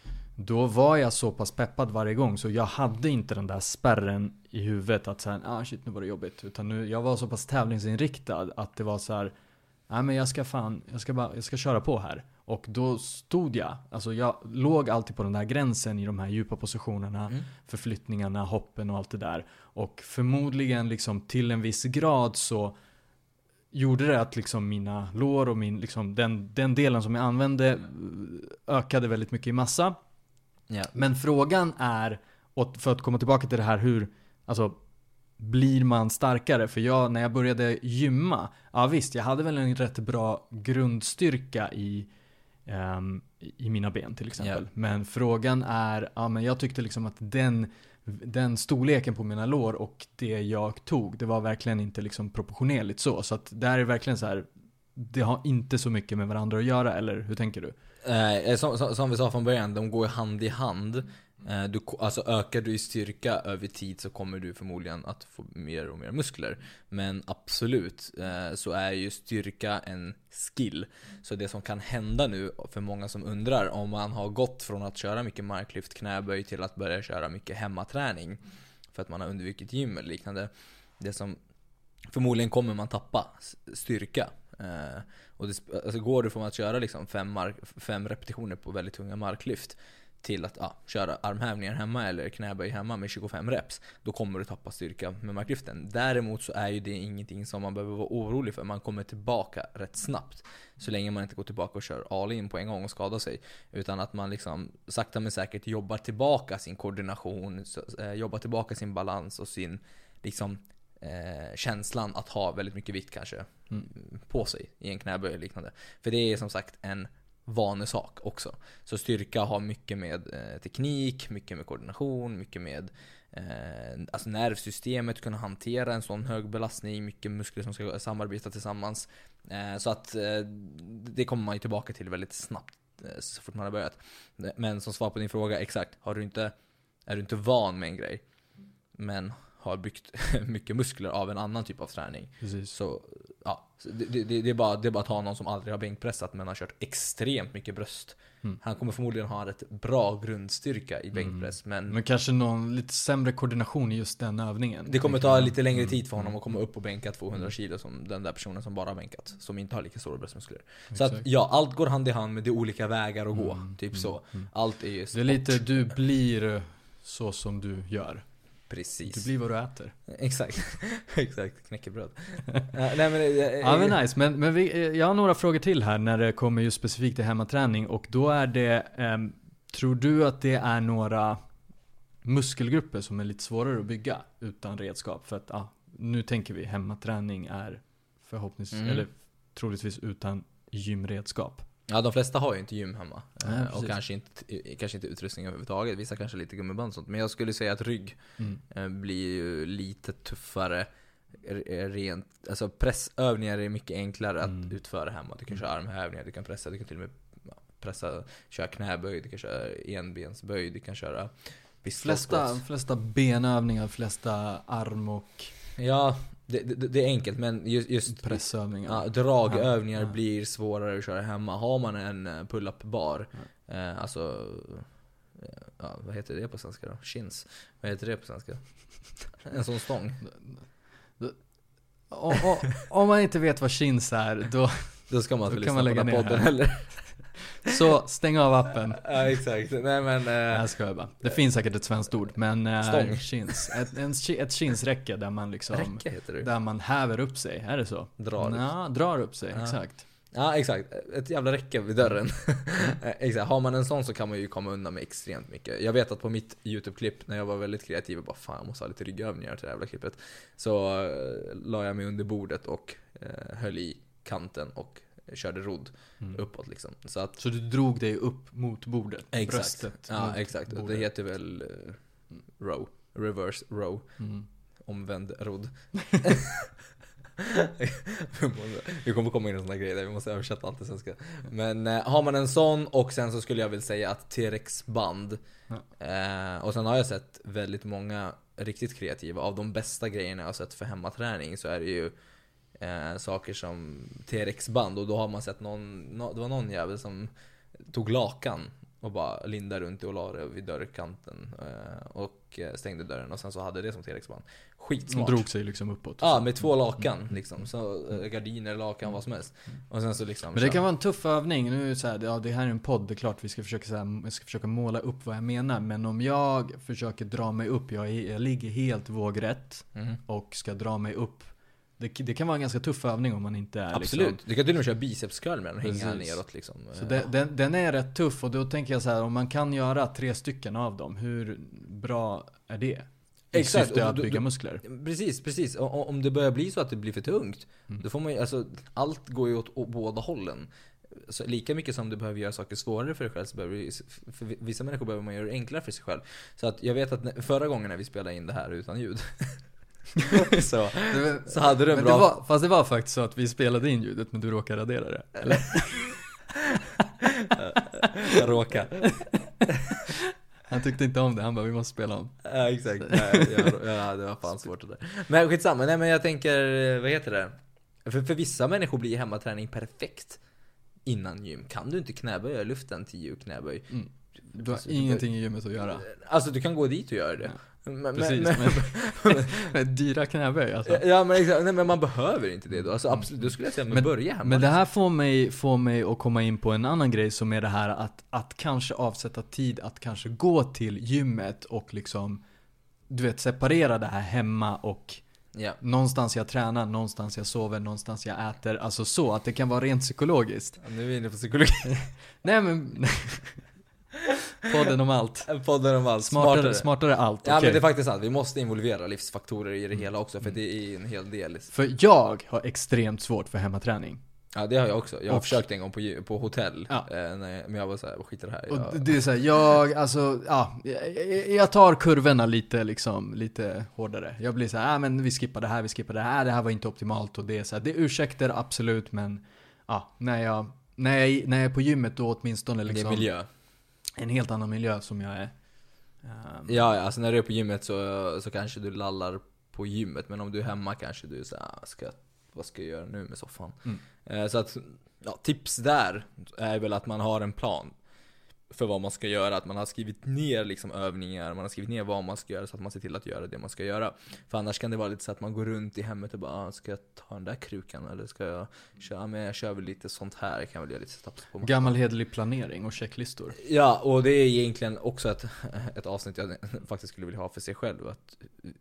Då var jag så pass peppad varje gång, så jag hade inte den där spärren i huvudet att säga, ah shit, nu var det jobbigt. Utan nu, jag var så pass tävlingsinriktad att det var så här, nej men jag ska fan, jag ska bara, jag ska köra på här. Och då stod jag, alltså jag låg alltid på den där gränsen i de här djupa positionerna, mm. förflyttningarna, hoppen och allt det där. Och förmodligen liksom till en viss grad så gjorde det att liksom mina lår och min, liksom den, den delen som jag använde ökade väldigt mycket i massa. Yeah. Men frågan är, och för att komma tillbaka till det här, hur, alltså, blir man starkare? För jag, när jag började gymma, ja visst, jag hade väl en rätt bra grundstyrka i, um, i mina ben till exempel. Yeah. Men frågan är, ja men jag tyckte liksom att den, den storleken på mina lår och det jag tog, det var verkligen inte liksom proportionerligt så. Så att där är verkligen så här, det har inte så mycket med varandra att göra, eller hur tänker du? Eh, som, som, som vi sa från början, de går hand i hand. eh, du, Alltså ökar du i styrka över tid så kommer du förmodligen att få mer och mer muskler. Men absolut, eh, så är ju styrka en skill. Så det som kan hända nu, för många som undrar, om man har gått från att köra mycket marklyft, knäböj till att börja köra mycket hemmaträning för att man har undvikit gym eller liknande, det som förmodligen kommer man tappa styrka. Uh, och det, alltså går du från att köra liksom fem, mark, fem repetitioner på väldigt tunga marklyft till att ah, köra armhävningar hemma eller knäböj hemma med tjugofem reps, då kommer du tappa styrka med marklyften. Däremot så är ju det ingenting som man behöver vara orolig för. Man kommer tillbaka rätt snabbt, så länge man inte går tillbaka och kör all in på en gång och skadar sig, utan att man liksom sakta men säkert jobbar tillbaka sin koordination, så, eh, jobbar tillbaka sin balans och sin liksom Eh, känslan att ha väldigt mycket vikt kanske mm. på sig i en knäböj eller liknande. För det är som sagt en vanesak också. Så styrka har mycket med eh, teknik, mycket med koordination, mycket med eh, alltså nervsystemet, kunna hantera en sån hög belastning, mycket muskler som ska samarbeta tillsammans. Eh, så att eh, det kommer man ju tillbaka till väldigt snabbt eh, så fort man har börjat. Men som svar på din fråga, exakt, har du inte, är du inte van med en grej, men har byggt mycket muskler av en annan typ av träning. Precis. Så ja, det, det, det, är bara, det är bara att ha någon som aldrig har bänkpressat men har kört extremt mycket bröst. Mm. Han kommer förmodligen ha en rätt bra grundstyrka i bänkpress. Mm. Men, men kanske någon lite sämre koordination i just den övningen. Det kommer ta lite längre tid för honom att komma upp och bänka tvåhundra kilo som den där personen som bara har bänkat, som inte har lika stora bröstmuskler. Exakt. Så att ja, allt går hand i hand, med det olika vägar att gå. Mm. Typ mm. så. Allt är ju sport. Det är lite, du blir så som du gör. Precis. Du blir vad du äter. Exakt. Exakt, knäckebröd. Nej, men, jag, ja men nice, men, men vi, jag har några frågor till här när det kommer just specifikt till hemmaträning. Och då är det, eh, tror du att det är några muskelgrupper som är lite svårare att bygga utan redskap? För att ah, nu tänker vi hemmaträning är förhoppningsvis, mm. eller troligtvis utan gymredskap. Ja, de flesta har ju inte gym hemma. Ja, och kanske inte, kanske inte utrustning överhuvudtaget. Vissa kanske lite gummiband och sånt. Men jag skulle säga att rygg mm. blir ju lite tuffare rent, alltså pressövningar är mycket enklare mm. att utföra hemma. Du kan köra armhävningar, du kan pressa, du kan till och med pressa, köra knäböj, du kan köra enbensböj, du kan köra flesta, flesta benövningar, flesta arm och... Ja, det, det, det är enkelt, men just, just pressövningar. Ja, dragövningar ja. blir svårare att köra hemma. Har man en pull-up bar, ja. eh, alltså ja, vad heter det på svenska då? Chins. Vad heter det på svenska? En sån stång. Om, om, om man inte vet vad chins är, då, då ska man då inte kan lyssna man lägga på den podden här. Heller. Så stäng av appen. Ja, exakt. Nej, men eh, jag skojar bara. Det finns säkert ett svenskt ord, men eh, stång. Chins. Ett, en, ett chinsräcke där man liksom räcke heter det. Där man häver upp sig, är det så? Drar. Ja, drar upp sig, ja. Exakt. Ja, exakt. Ett jävla räcke vid dörren. Exakt. Har man en sån så kan man ju komma undan med extremt mycket. Jag vet att på mitt YouTube-klipp, när jag var väldigt kreativ och bara fan, jag måste ha lite ryggövningar till det jävla klippet, så uh, la jag mig under bordet och uh, höll i kanten och körde rodd mm. uppåt liksom. Så, att, så du drog dig upp mot bordet? Exakt. Bröstet ja, exakt. Bordet. Det heter väl uh, row. Reverse row. Mm. Omvänd rodd. Vi kommer komma in i en sån där grej där vi måste översätta allt det svenska. Men eh, har man en sån, och sen så skulle jag väl säga att T-Rex-band. Ja. Eh, och sen har jag sett väldigt många riktigt kreativa. Av de bästa grejerna jag har sett för hemmaträning så är det ju eh, saker som T-Rex-band. Och då har man sett någon, no, det var någon jävel som tog lakan och bara lindade runt och la det vid dörrkanten eh, och stängde dörren, och sen så hade det som T-Rex-band. Skitsmart. Och drog sig liksom uppåt. Ja, med två lakan liksom. Så eh, gardiner, lakan, vad som helst. Och sen så liksom. Men det kan vara en tuff övning. Nu är det så här, ja, det här är en podd, det är klart vi ska försöka så här, jag ska försöka måla upp vad jag menar, men om jag försöker dra mig upp, jag, är, jag ligger helt vågrätt mm. och ska dra mig upp. Det, det kan vara en ganska tuff övning om man inte är. Absolut, liksom, du kan till och med köra bicepscurl med den och hänga neråt liksom. Så det, den, den är rätt tuff, och då tänker jag så här, om man kan göra tre stycken av dem, hur bra är det? I Exakt, syfte att du, bygga du, muskler. Precis, precis. Och, om det börjar bli så att det blir för tungt, mm. då får man ju, alltså, allt går ju åt, åt båda hållen. Så lika mycket som du behöver göra saker svårare för dig själv, så behöver, för vissa människor behöver man göra det enklare för sig själv. Så att jag vet att förra gången när vi spelade in det här utan ljud så, så hade du en men bra... Det var, fast det var faktiskt så att vi spelade in ljudet, men du råkade radera det. Eller? Jag råkade. Han tyckte inte om det, han bara, vi måste spela om. Ja, exakt. Ja, jag, ja, det var fan svårt det där. Men skitsamma, nej men jag tänker, vad heter det? För, för vissa människor blir hemmaträning perfekt innan gym. Kan du inte knäböja i luften, tio knäböj? Mm. Du har alltså, ingenting i gymmet att göra. Alltså du kan gå dit och göra det. Ja. Men, precis, men, men, men dyra knäböj alltså. Ja, men exakt, nej, men man behöver inte det då. Alltså absolut, då skulle jag säga men, men börja hemma. Men det här får mig, får mig att komma in på en annan grej, som är det här att, att kanske avsätta tid, att kanske gå till gymmet och liksom, du vet, separera det här hemma och yeah. någonstans jag tränar, någonstans jag sover, någonstans jag äter. Alltså så, att det kan vara rent psykologiskt. Ja, nu är vi inne på psykologi. Nej men... Podden om allt. Podden om allt. Smartare, smartare. smartare allt. Ja, okay. men det är faktiskt sant. Vi måste involvera livsfaktorer i det hela också, för det är en hel del. För jag har extremt svårt för hemmaträning. Ja, det har jag också. Jag har och, försökt en gång på, på hotell, ja. eh, när, men jag var så här, vad skiter det här? Och jag... det är så här, jag, alltså, ja, jag, jag tar kurvorna lite, liksom, lite hårdare. Jag blir så här, ah, men vi skippar det här, vi skippar det här, det här var inte optimalt, och det är så här, det ursäkter absolut, men ja, när jag, när jag, när jag är på gymmet då åtminstone liksom. Det är miljö. En helt annan miljö som jag är. Um... Ja, alltså när du är på gymmet så, så kanske du lallar på gymmet. Men om du är hemma kanske du är så här, ska, vad ska jag göra nu med soffan? Mm. Eh, så att, ja, tips där är väl att man har en plan för vad man ska göra. Att man har skrivit ner liksom övningar, man har skrivit ner vad man ska göra, så att man ser till att göra det man ska göra. För annars kan det vara lite så att man går runt i hemmet och bara, ah, ska jag ta den där krukan? Eller ska jag köra, men jag kör väl lite sånt här, jag kan väl göra lite setups på. Gammal hederlig planering och checklistor. Ja, och det är egentligen också ett, ett avsnitt jag faktiskt skulle vilja ha för sig själv. Att,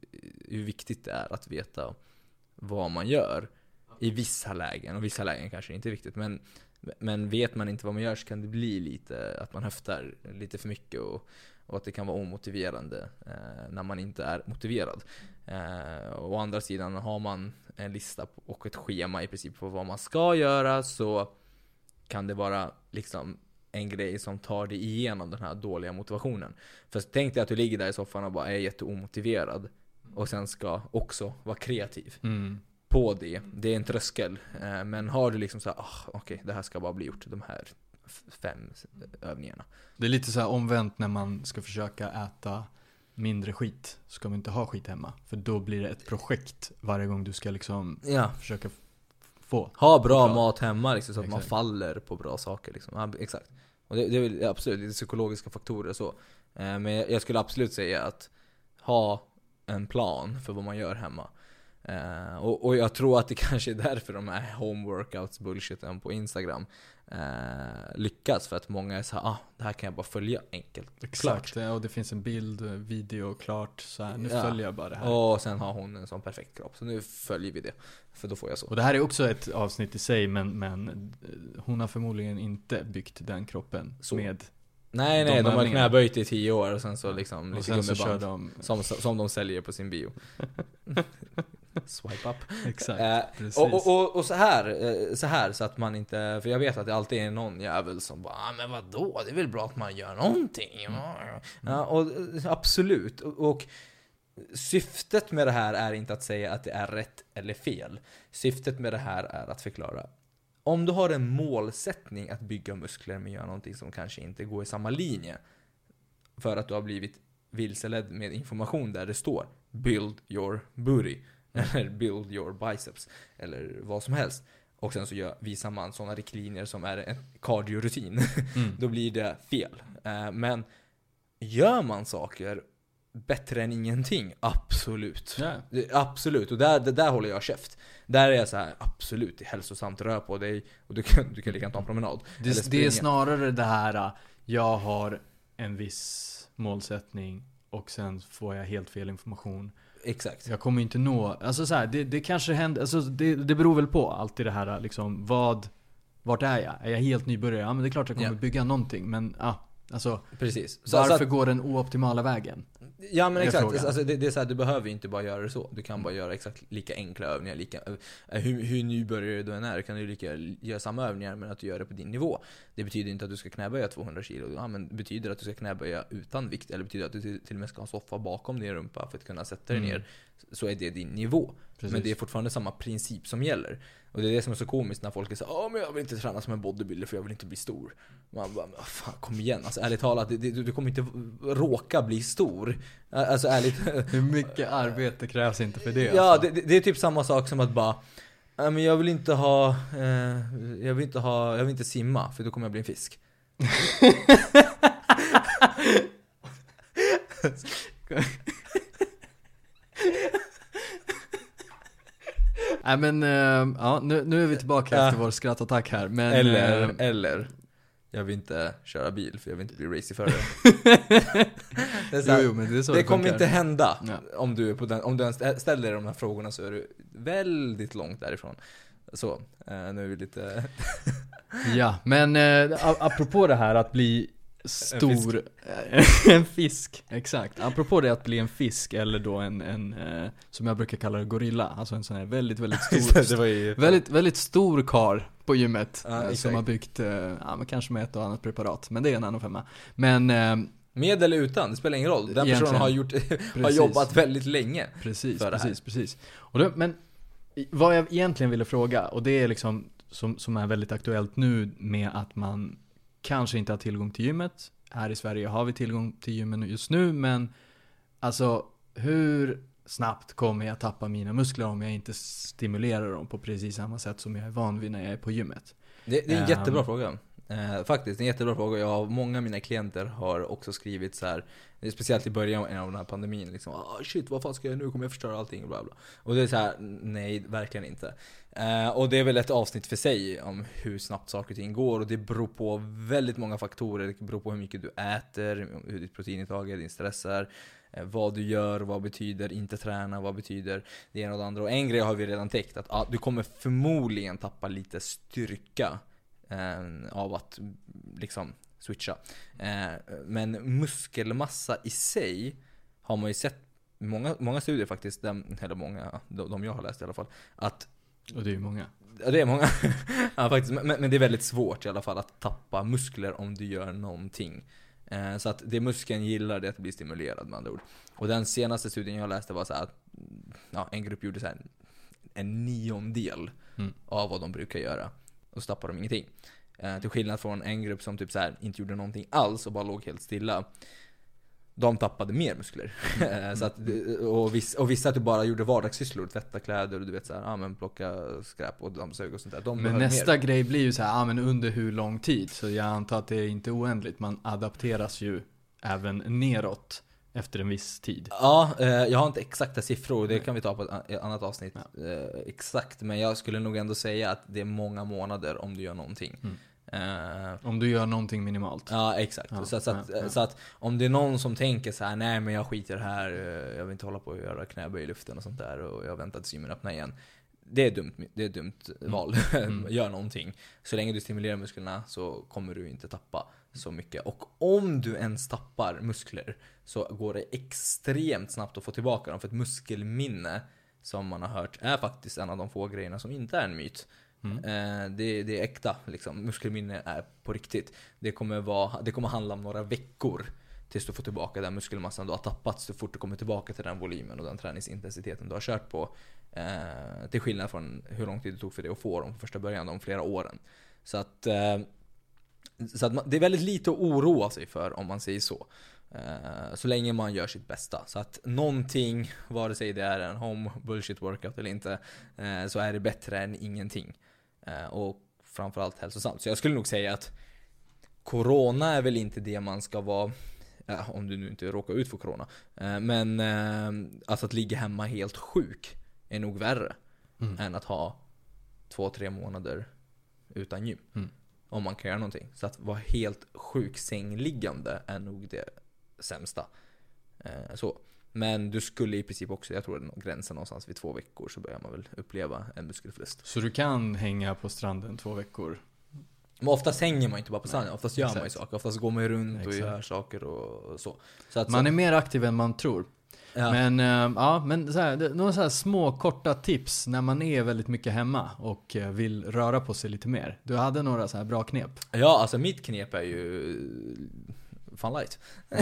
hur viktigt det är att veta vad man gör i vissa lägen. Och vissa lägen kanske inte är viktigt, men Men vet man inte vad man gör, så kan det bli lite att man höftar lite för mycket, och, och att det kan vara omotiverande eh, när man inte är motiverad. Eh, å andra sidan, har man en lista och ett schema i princip på vad man ska göra, så kan det vara liksom en grej som tar dig igenom den här dåliga motivationen. För tänk dig att du ligger där i soffan och bara är jätteomotiverad, och sen ska också vara kreativ. Mm. På det, det är en tröskel. Men har du liksom så här, oh, okej, okay, det här ska bara bli gjort, de här fem övningarna. Det är lite så här omvänt när man ska försöka äta mindre skit. Ska man inte ha skit hemma, för då blir det ett projekt varje gång du ska liksom ja. försöka få. Ha bra, bra. mat hemma liksom, så att exakt. Man faller på bra saker liksom. Ja, exakt. Och det, det är väl absolut lite psykologiska faktorer så. Men jag skulle absolut säga att ha en plan för vad man gör hemma. Uh, och, och jag tror att det kanske är därför de här homeworkouts bullshiten på Instagram uh, lyckas, för att många är så här, ah, det här kan jag bara följa enkelt. Exakt, ja, och det finns en bild, video klart, så här, nu ja. följer jag bara det här. Och sen har hon en sån perfekt kropp, så nu följer vi det, för då får jag så. Och det här är också ett avsnitt i sig, men, men hon har förmodligen inte byggt den kroppen så. med Nej, nej, de, de har knäböjt i tio år och sen så liksom och sen så kör de som, som de säljer på sin bio. Swipe up. Exakt, eh, och, och, och, och så här så här så att man inte, för jag vet att det alltid är någon jävel som bara, ah, men vadå, det är väl bra att man gör någonting. Mm. Ja, och absolut. Och, och syftet med det här är inte att säga att det är rätt eller fel. Syftet med det här är att förklara. Om du har en målsättning att bygga muskler men gör någonting som kanske inte går i samma linje för att du har blivit vilseledd med information där det står build your booty eller build your biceps eller vad som helst. Och sen så gör, visar man sådana riktlinjer som är en cardiorutin. Mm. Då blir det fel. Uh, men gör man saker bättre än ingenting? Absolut. Yeah. Absolut. Och där, där, där håller jag käft. Där är jag så här, absolut, det är hälsosamt, rör på dig. Och du kan, du kan lika ta en promenad. Det, det är snarare det här, jag har en viss målsättning och sen får jag helt fel information. Exakt. Jag kommer inte nå, alltså så här, det, det kanske händer, alltså det, det beror väl på alltid det här liksom, vad, vart är jag? Är jag helt nybörjare? Ja, men det är klart jag kommer yeah. bygga någonting, men ja, ah, alltså precis. Så, varför så att, går den ooptimala vägen? Ja, men exakt, alltså, det, det är så här, du behöver inte bara göra det så. Du kan bara göra exakt lika enkla övningar, lika, hur, hur nybörjare du än är kan du lika göra samma övningar men att du gör det på din nivå. Det betyder inte att du ska knäböja tvåhundra kilo, ja, men det betyder att du ska knäböja utan vikt, eller betyder att du till, till och med ska ha en soffa bakom din rumpa för att kunna sätta dig mm. ner. Så är det din nivå. Precis. Men det är fortfarande samma princip som gäller. Och det är det som är så komiskt när folk säger, ja men jag vill inte träna som en bodybuilder för jag vill inte bli stor. Man bara, fan, kom igen. Alltså ärligt talat, det, det, du kommer inte råka bli stor. Alltså ärligt. Hur mycket arbete krävs inte för det? Ja, alltså? det, det är typ samma sak som att bara, ja, men jag vill inte ha, eh, jag vill inte ha, jag vill inte simma för då kommer jag bli en fisk. Nej men, uh, ja, nu, nu är vi tillbaka ja. efter vår skrattattack här men, Eller, uh, eller jag vill inte köra bil för jag vill inte bli racingförare. det jo, jo, men det, är så det det kommer inte hända ja. om du är på den, om du ställer dig de här frågorna så är du väldigt långt därifrån. Så, uh, nu är vi lite... ja, men uh, apropå det här att bli stor en fisk. en fisk, exakt. Apropå det att bli en fisk eller då en, en eh, som jag brukar kalla det gorilla, alltså en sån här väldigt väldigt stor det var ju... väldigt väldigt stor kar på gymmet ja, eh, som har byggt eh, ja men kanske med ett och annat preparat, men det är en annan femma. Men eh, med eller utan, det spelar ingen roll. Den personen har gjort har jobbat väldigt länge. Precis, precis, precis. Och då, men vad jag egentligen ville fråga, och det är liksom som som är väldigt aktuellt nu med att man kanske inte har tillgång till gymmet. Här i Sverige har vi tillgång till gymmen just nu, men alltså hur snabbt kommer jag tappa mina muskler om jag inte stimulerar dem på precis samma sätt som jag är van vid när jag är på gymmet? Det, det är en um, jättebra fråga. Eh, faktiskt, en jättebra fråga. Jag har, många av mina klienter har också skrivit så här, speciellt i början av den här pandemin liksom, ah, shit, vad fan ska jag nu? Kommer jag förstöra allting? Bla bla. Och det är så här, nej, verkligen inte. Eh, och det är väl ett avsnitt för sig om hur snabbt saker och ting går, och det beror på väldigt många faktorer. Det beror på hur mycket du äter, hur ditt proteinintag är, din stress är, eh, vad du gör, vad betyder inte träna, vad betyder det ena och det andra. Och en grej har vi redan täckt, att ah, du kommer förmodligen tappa lite styrka av att liksom switcha. Men muskelmassa i sig har man ju sett många, många studier faktiskt, eller många, de jag har läst i alla fall, att, och det är ju många. Ja, det är många. Ja, faktiskt, men, men det är väldigt svårt i alla fall att tappa muskler om du gör någonting. Så att det muskeln gillar, det är att bli stimulerad med andra ord. Och den senaste studien jag läste var så här att ja, en grupp gjorde så här en niondel mm. av vad de brukar göra. Och så tappar de ingenting. Eh, till skillnad från en grupp som typ så här inte gjorde någonting alls och bara låg helt stilla. De tappade mer muskler. Mm. så att, och, vissa, och vissa typ bara gjorde vardagssysslor, tvätta kläder och du vet så här, ja men plocka skräp och dammsug och sånt där. De men nästa mer. grej blir ju så här, ja men under hur lång tid? Så jag antar att det är inte oändligt. Man adapteras ju även neråt efter en viss tid. Ja, eh, jag har inte exakta siffror. Det kan vi ta på ett annat avsnitt. Ja. Eh, exakt, men jag skulle nog ändå säga att det är många månader om du gör någonting. Mm. Eh, om du gör någonting minimalt. Ja, exakt. Ja, så, så, att, ja, ja. så att om det är någon som tänker så här, nej men jag skiter här, jag vill inte hålla på att göra knäböj i luften och sånt där och jag väntar tills gymmen öppnar igen. Det är dumt, det är dumt val. Mm. Gör någonting. Så länge du stimulerar musklerna så kommer du inte tappa så mycket. Och om du ens tappar muskler så går det extremt snabbt att få tillbaka dem. För ett muskelminne, som man har hört, är faktiskt en av de få grejerna som inte är en myt. Mm. Eh, det, det är äkta liksom. Muskelminne är på riktigt. Det kommer, vara, det kommer handla om några veckor tills du får tillbaka den muskelmassan du har tappat, så fort du kommer tillbaka till den volymen och den träningsintensiteten du har kört på. Eh, till skillnad från hur lång tid det tog för dig att få dem första början, de flera åren. Så att, eh, så att man, det är väldigt lite att oroa sig för, om man säger så. Eh, så länge man gör sitt bästa. Så att någonting, vare sig det är en home bullshit workout eller inte, eh, så är det bättre än ingenting. Eh, och framförallt hälsosamt. Så jag skulle nog säga att corona är väl inte det man ska vara, ja, om du nu inte råkar ut för corona. Eh, men eh, alltså att ligga hemma helt sjuk är nog värre mm. än att ha två, tre månader utan gym. Mm. Om man kan göra någonting. Så att vara helt sjuksängliggande är nog det sämsta. Eh, så. Men du skulle i princip också, jag tror att gränsen någonstans vid två veckor så börjar man väl uppleva en muskelförlust. Så du kan hänga på stranden två veckor? Men oftast hänger man inte bara på stranden, oftast gör Exakt. man ju saker. Oftast går man ju runt Exakt. och gör saker och så. så att man så... är mer aktiv än man tror. Ja. Men, äh, ja, men så här, några så här små korta tips när man är väldigt mycket hemma och äh, vill röra på sig lite mer. Du hade några så här bra knep. Ja, alltså mitt knep är ju fan light.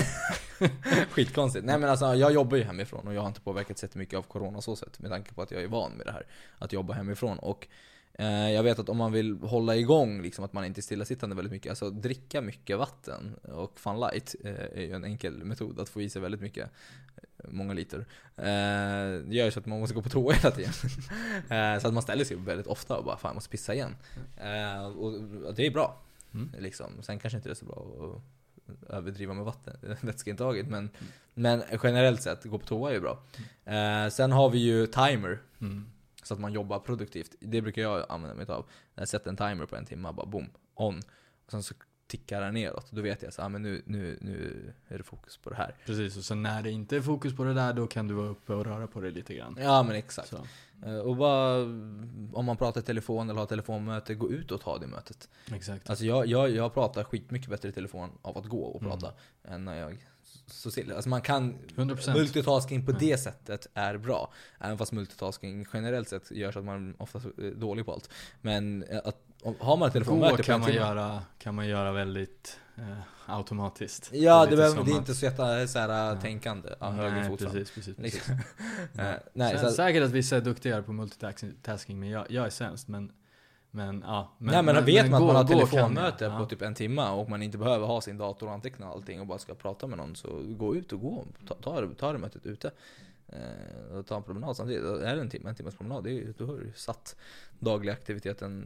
Skitkonstigt. Nej men alltså jag jobbar ju hemifrån och jag har inte påverkat så mycket av corona så sätt, med tanke på att jag är van med det här att jobba hemifrån. Och eh, jag vet att om man vill hålla igång liksom, att man inte är stillasittande väldigt mycket, alltså dricka mycket vatten och fan light eh, är ju en enkel metod att få i sig väldigt mycket, många liter. Eh, det gör ju så att man måste gå på toa hela tiden. eh, så att man ställer sig väldigt ofta och bara fan jag måste pissa igen. Eh, och, och det är bra. Mm. Liksom. Sen kanske inte det är så bra att överdriva med vatten, vätskeintaget, men, mm. men generellt sett, gå på toa är ju bra. Mm. Eh, sen har vi ju timer, mm. så att man jobbar produktivt. Det brukar jag använda mig av. Jag sätter en timer på en timme, bara boom, on. Och sen så tickar den neråt. Då vet jag så ah, men nu, nu, nu är det fokus på det här. Precis, och sen när det inte är fokus på det där, då kan du vara uppe och röra på det lite grann. Ja, men exakt. Så. Och bara, om man pratar i telefon eller har telefonmöte, gå ut och ta det mötet. Exakt. Alltså jag, jag, jag pratar skitmycket bättre i telefon av att gå och prata mm. än när jag så still. Alltså man kan, hundra procent. multitasking på ja. det sättet är bra. Även fast multitasking generellt sett gör så att man ofta är dålig på allt. Men att, har man ett telefonmöte gå kan man, göra, kan man göra väldigt eh, automatiskt. Ja, det, behöver, det är inte så jätta så här, ja. tänkande. Ja, nej, precis, precis, precis. ja. Nej, så, säkert att vissa är duktigare på multitasking, men jag, jag är sämst. Men, men, ja, men, nej, men, men vet men man att man har telefonmöte ja. på typ en timme och man inte behöver ha sin dator och anteckna allting och bara ska prata med någon, så gå ut och gå. Ta, ta, det, ta det mötet ute. Eh, och ta en promenad samtidigt. Är det en timme, en timmes promenad, det är, då har du satt dagliga aktiviteten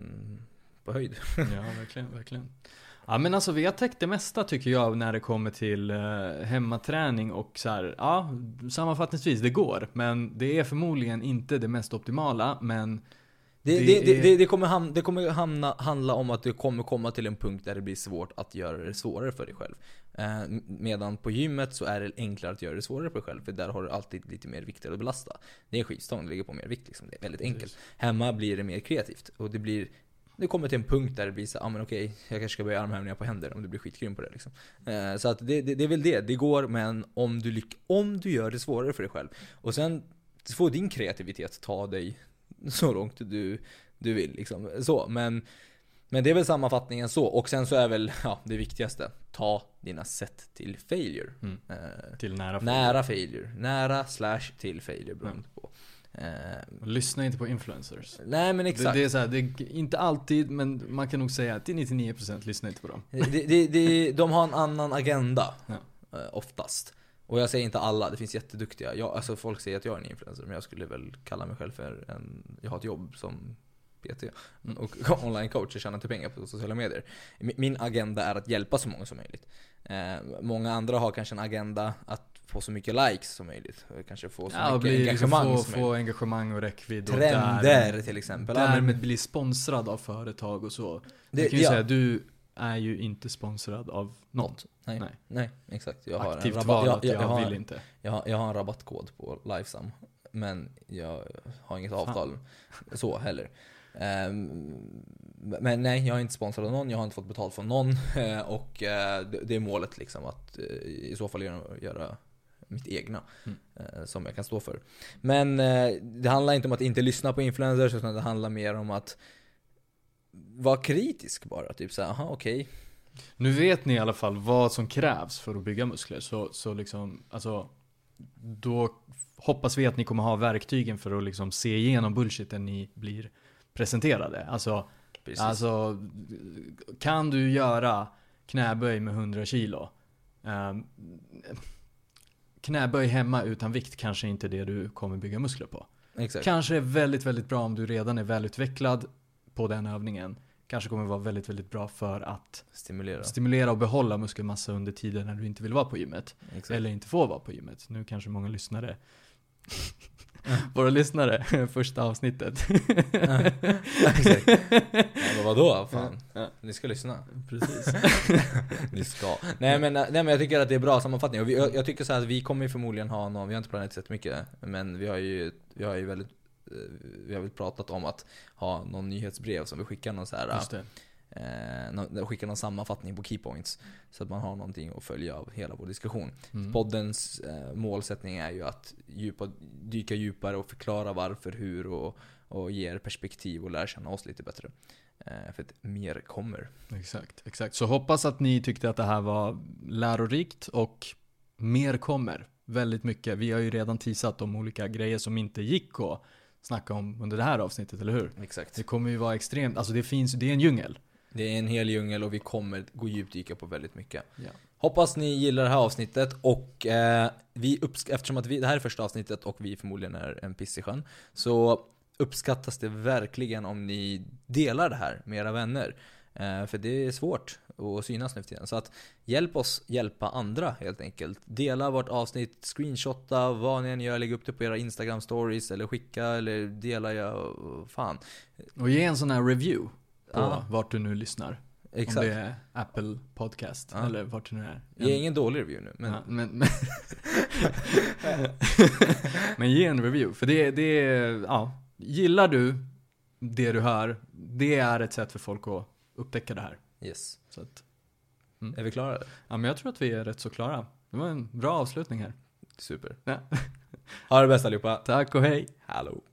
på höjd. Ja, verkligen, verkligen. Ja, men alltså vi har täckt det mesta tycker jag när det kommer till eh, hemmaträning och så här, ja, sammanfattningsvis det går, men det är förmodligen inte det mest optimala, men det, det, det, är... det, det kommer, hamna, det kommer hamna, handla om att du kommer komma till en punkt där det blir svårt att göra det svårare för dig själv. Eh, medan på gymmet så är det enklare att göra det svårare för dig själv, för där har du alltid lite mer vikt att belasta. Det är skitstång, det ligger på mer vikt liksom. Det är väldigt enkelt. Precis. Hemma blir det mer kreativt och det blir det kommer till en punkt där det blir så ah, men okej, jag kanske ska börja armhävningar på händer om du blir skitgrym på det liksom. Eh, så att det, det, det är väl det, det går, men om du, lyck- om du gör det svårare för dig själv och sen får din kreativitet ta dig så långt du, du vill liksom. Så, men, men det är väl sammanfattningen så. Och sen så är väl ja, det viktigaste, ta dina sätt till failure. Mm. Eh, till nära failure. Nära failure. Nära slash till failure beroende mm. på. Eh, Lyssna inte på influencers. Nej, men exakt. Det, det är så här, det är inte alltid, men man kan nog säga att till nittionio procent lyssna inte på dem. det, det, det, de har en annan agenda ja. eh, oftast. Och jag säger inte alla, det finns jätteduktiga. Jag, alltså folk säger att jag är en influencer, men jag skulle väl kalla mig själv för en, jag har ett jobb som P T och online coach och tjänar till pengar på sociala medier. Min agenda är att hjälpa så många som möjligt. Eh, många andra har kanske en agenda att få så mycket likes som möjligt. Kanske få så ja, mycket bli, engagemang få, som få engagemang och räckvidd. Trender och där, till exempel. Därmed bli sponsrad av företag och så. Det, jag kan ju ja. säga, du är ju inte sponsrad av något. Nej, nej, nej exakt. Jag har aktivt en val jag, att jag, jag, jag vill har, inte. Jag har, jag har en rabattkod på Lifesum, men jag har inget avtal Fan. så heller. Um, men nej, jag har inte sponsrad av någon, jag har inte fått betalt från någon och uh, det, det är målet liksom att uh, i så fall göra, göra mitt egna mm. uh, som jag kan stå för. Men uh, det handlar inte om att inte lyssna på influencers, utan det handlar mer om att vara kritisk bara, typ så här, aha, okej. Nu vet ni i alla fall vad som krävs för att bygga muskler. Så, så liksom, alltså, då hoppas vi att ni kommer ha verktygen för att liksom se igenom bullshiten ni blir presenterade. Alltså, alltså kan du göra knäböj med hundra kilo? Um, knäböj hemma utan vikt kanske inte är det du kommer bygga muskler på. Exakt. Kanske är väldigt, väldigt bra om du redan är välutvecklad på den övningen. Kanske kommer vara väldigt, väldigt bra för att stimulera, stimulera och behålla muskelmassa under tiden när du inte vill vara på gymmet. Exakt. Eller inte får vara på gymmet. Nu kanske många lyssnare våra lyssnare, första avsnittet. Ja, exakt. Ja, men vadå? Fan. Ja. Ni ska lyssna. Precis. Ni ska. Nej men, nej men jag tycker att det är bra sammanfattning. Och vi, jag, jag tycker så här att vi kommer förmodligen ha någon, vi har inte planerat så mycket, men vi har ju, vi har ju väldigt, vi har väl pratat om att ha någon nyhetsbrev som vi skickar någon så här. Just det. Eh, skicka någon sammanfattning på keypoints så att man har någonting att följa av hela vår diskussion. Mm. Poddens eh, målsättning är ju att djupa, dyka djupare och förklara varför, hur och, och ge er perspektiv och lära känna oss lite bättre. Eh, för att mer kommer. Exakt, exakt. Så hoppas att ni tyckte att det här var lärorikt och mer kommer. Väldigt mycket. Vi har ju redan teasat om olika grejer som inte gick att snacka om under det här avsnittet, eller hur? Exakt. Det kommer ju vara extremt, alltså det finns, det är en djungel. Det är en hel djungel och vi kommer gå djupdyka på väldigt mycket. Ja. Hoppas ni gillar det här avsnittet och eh, vi uppsk- eftersom att vi, det här är första avsnittet och vi förmodligen är en piss i sjön, så uppskattas det verkligen om ni delar det här med era vänner. Eh, för det är svårt att synas nu för tiden. Så att hjälp oss hjälpa andra helt enkelt. Dela vårt avsnitt, screenshotta vad ni än gör, lägg upp det på era Instagram stories eller skicka eller dela, ja, fan. Och ge en sån här review på Ja. vart du nu lyssnar. Exakt. Om det är Apple Podcast Ja. eller vart det nu är. Ge ingen dålig review nu. Men... Ja, men, men, men ge en review. För det, det är, ja, gillar du det du hör, det är ett sätt för folk att upptäcka det här. Yes. Så att, mm. Är vi klara? Ja, men jag tror att vi är rätt så klara. Det var en bra avslutning här. Super. Ja. Ha det bäst allihopa. Tack och hej. Hallå.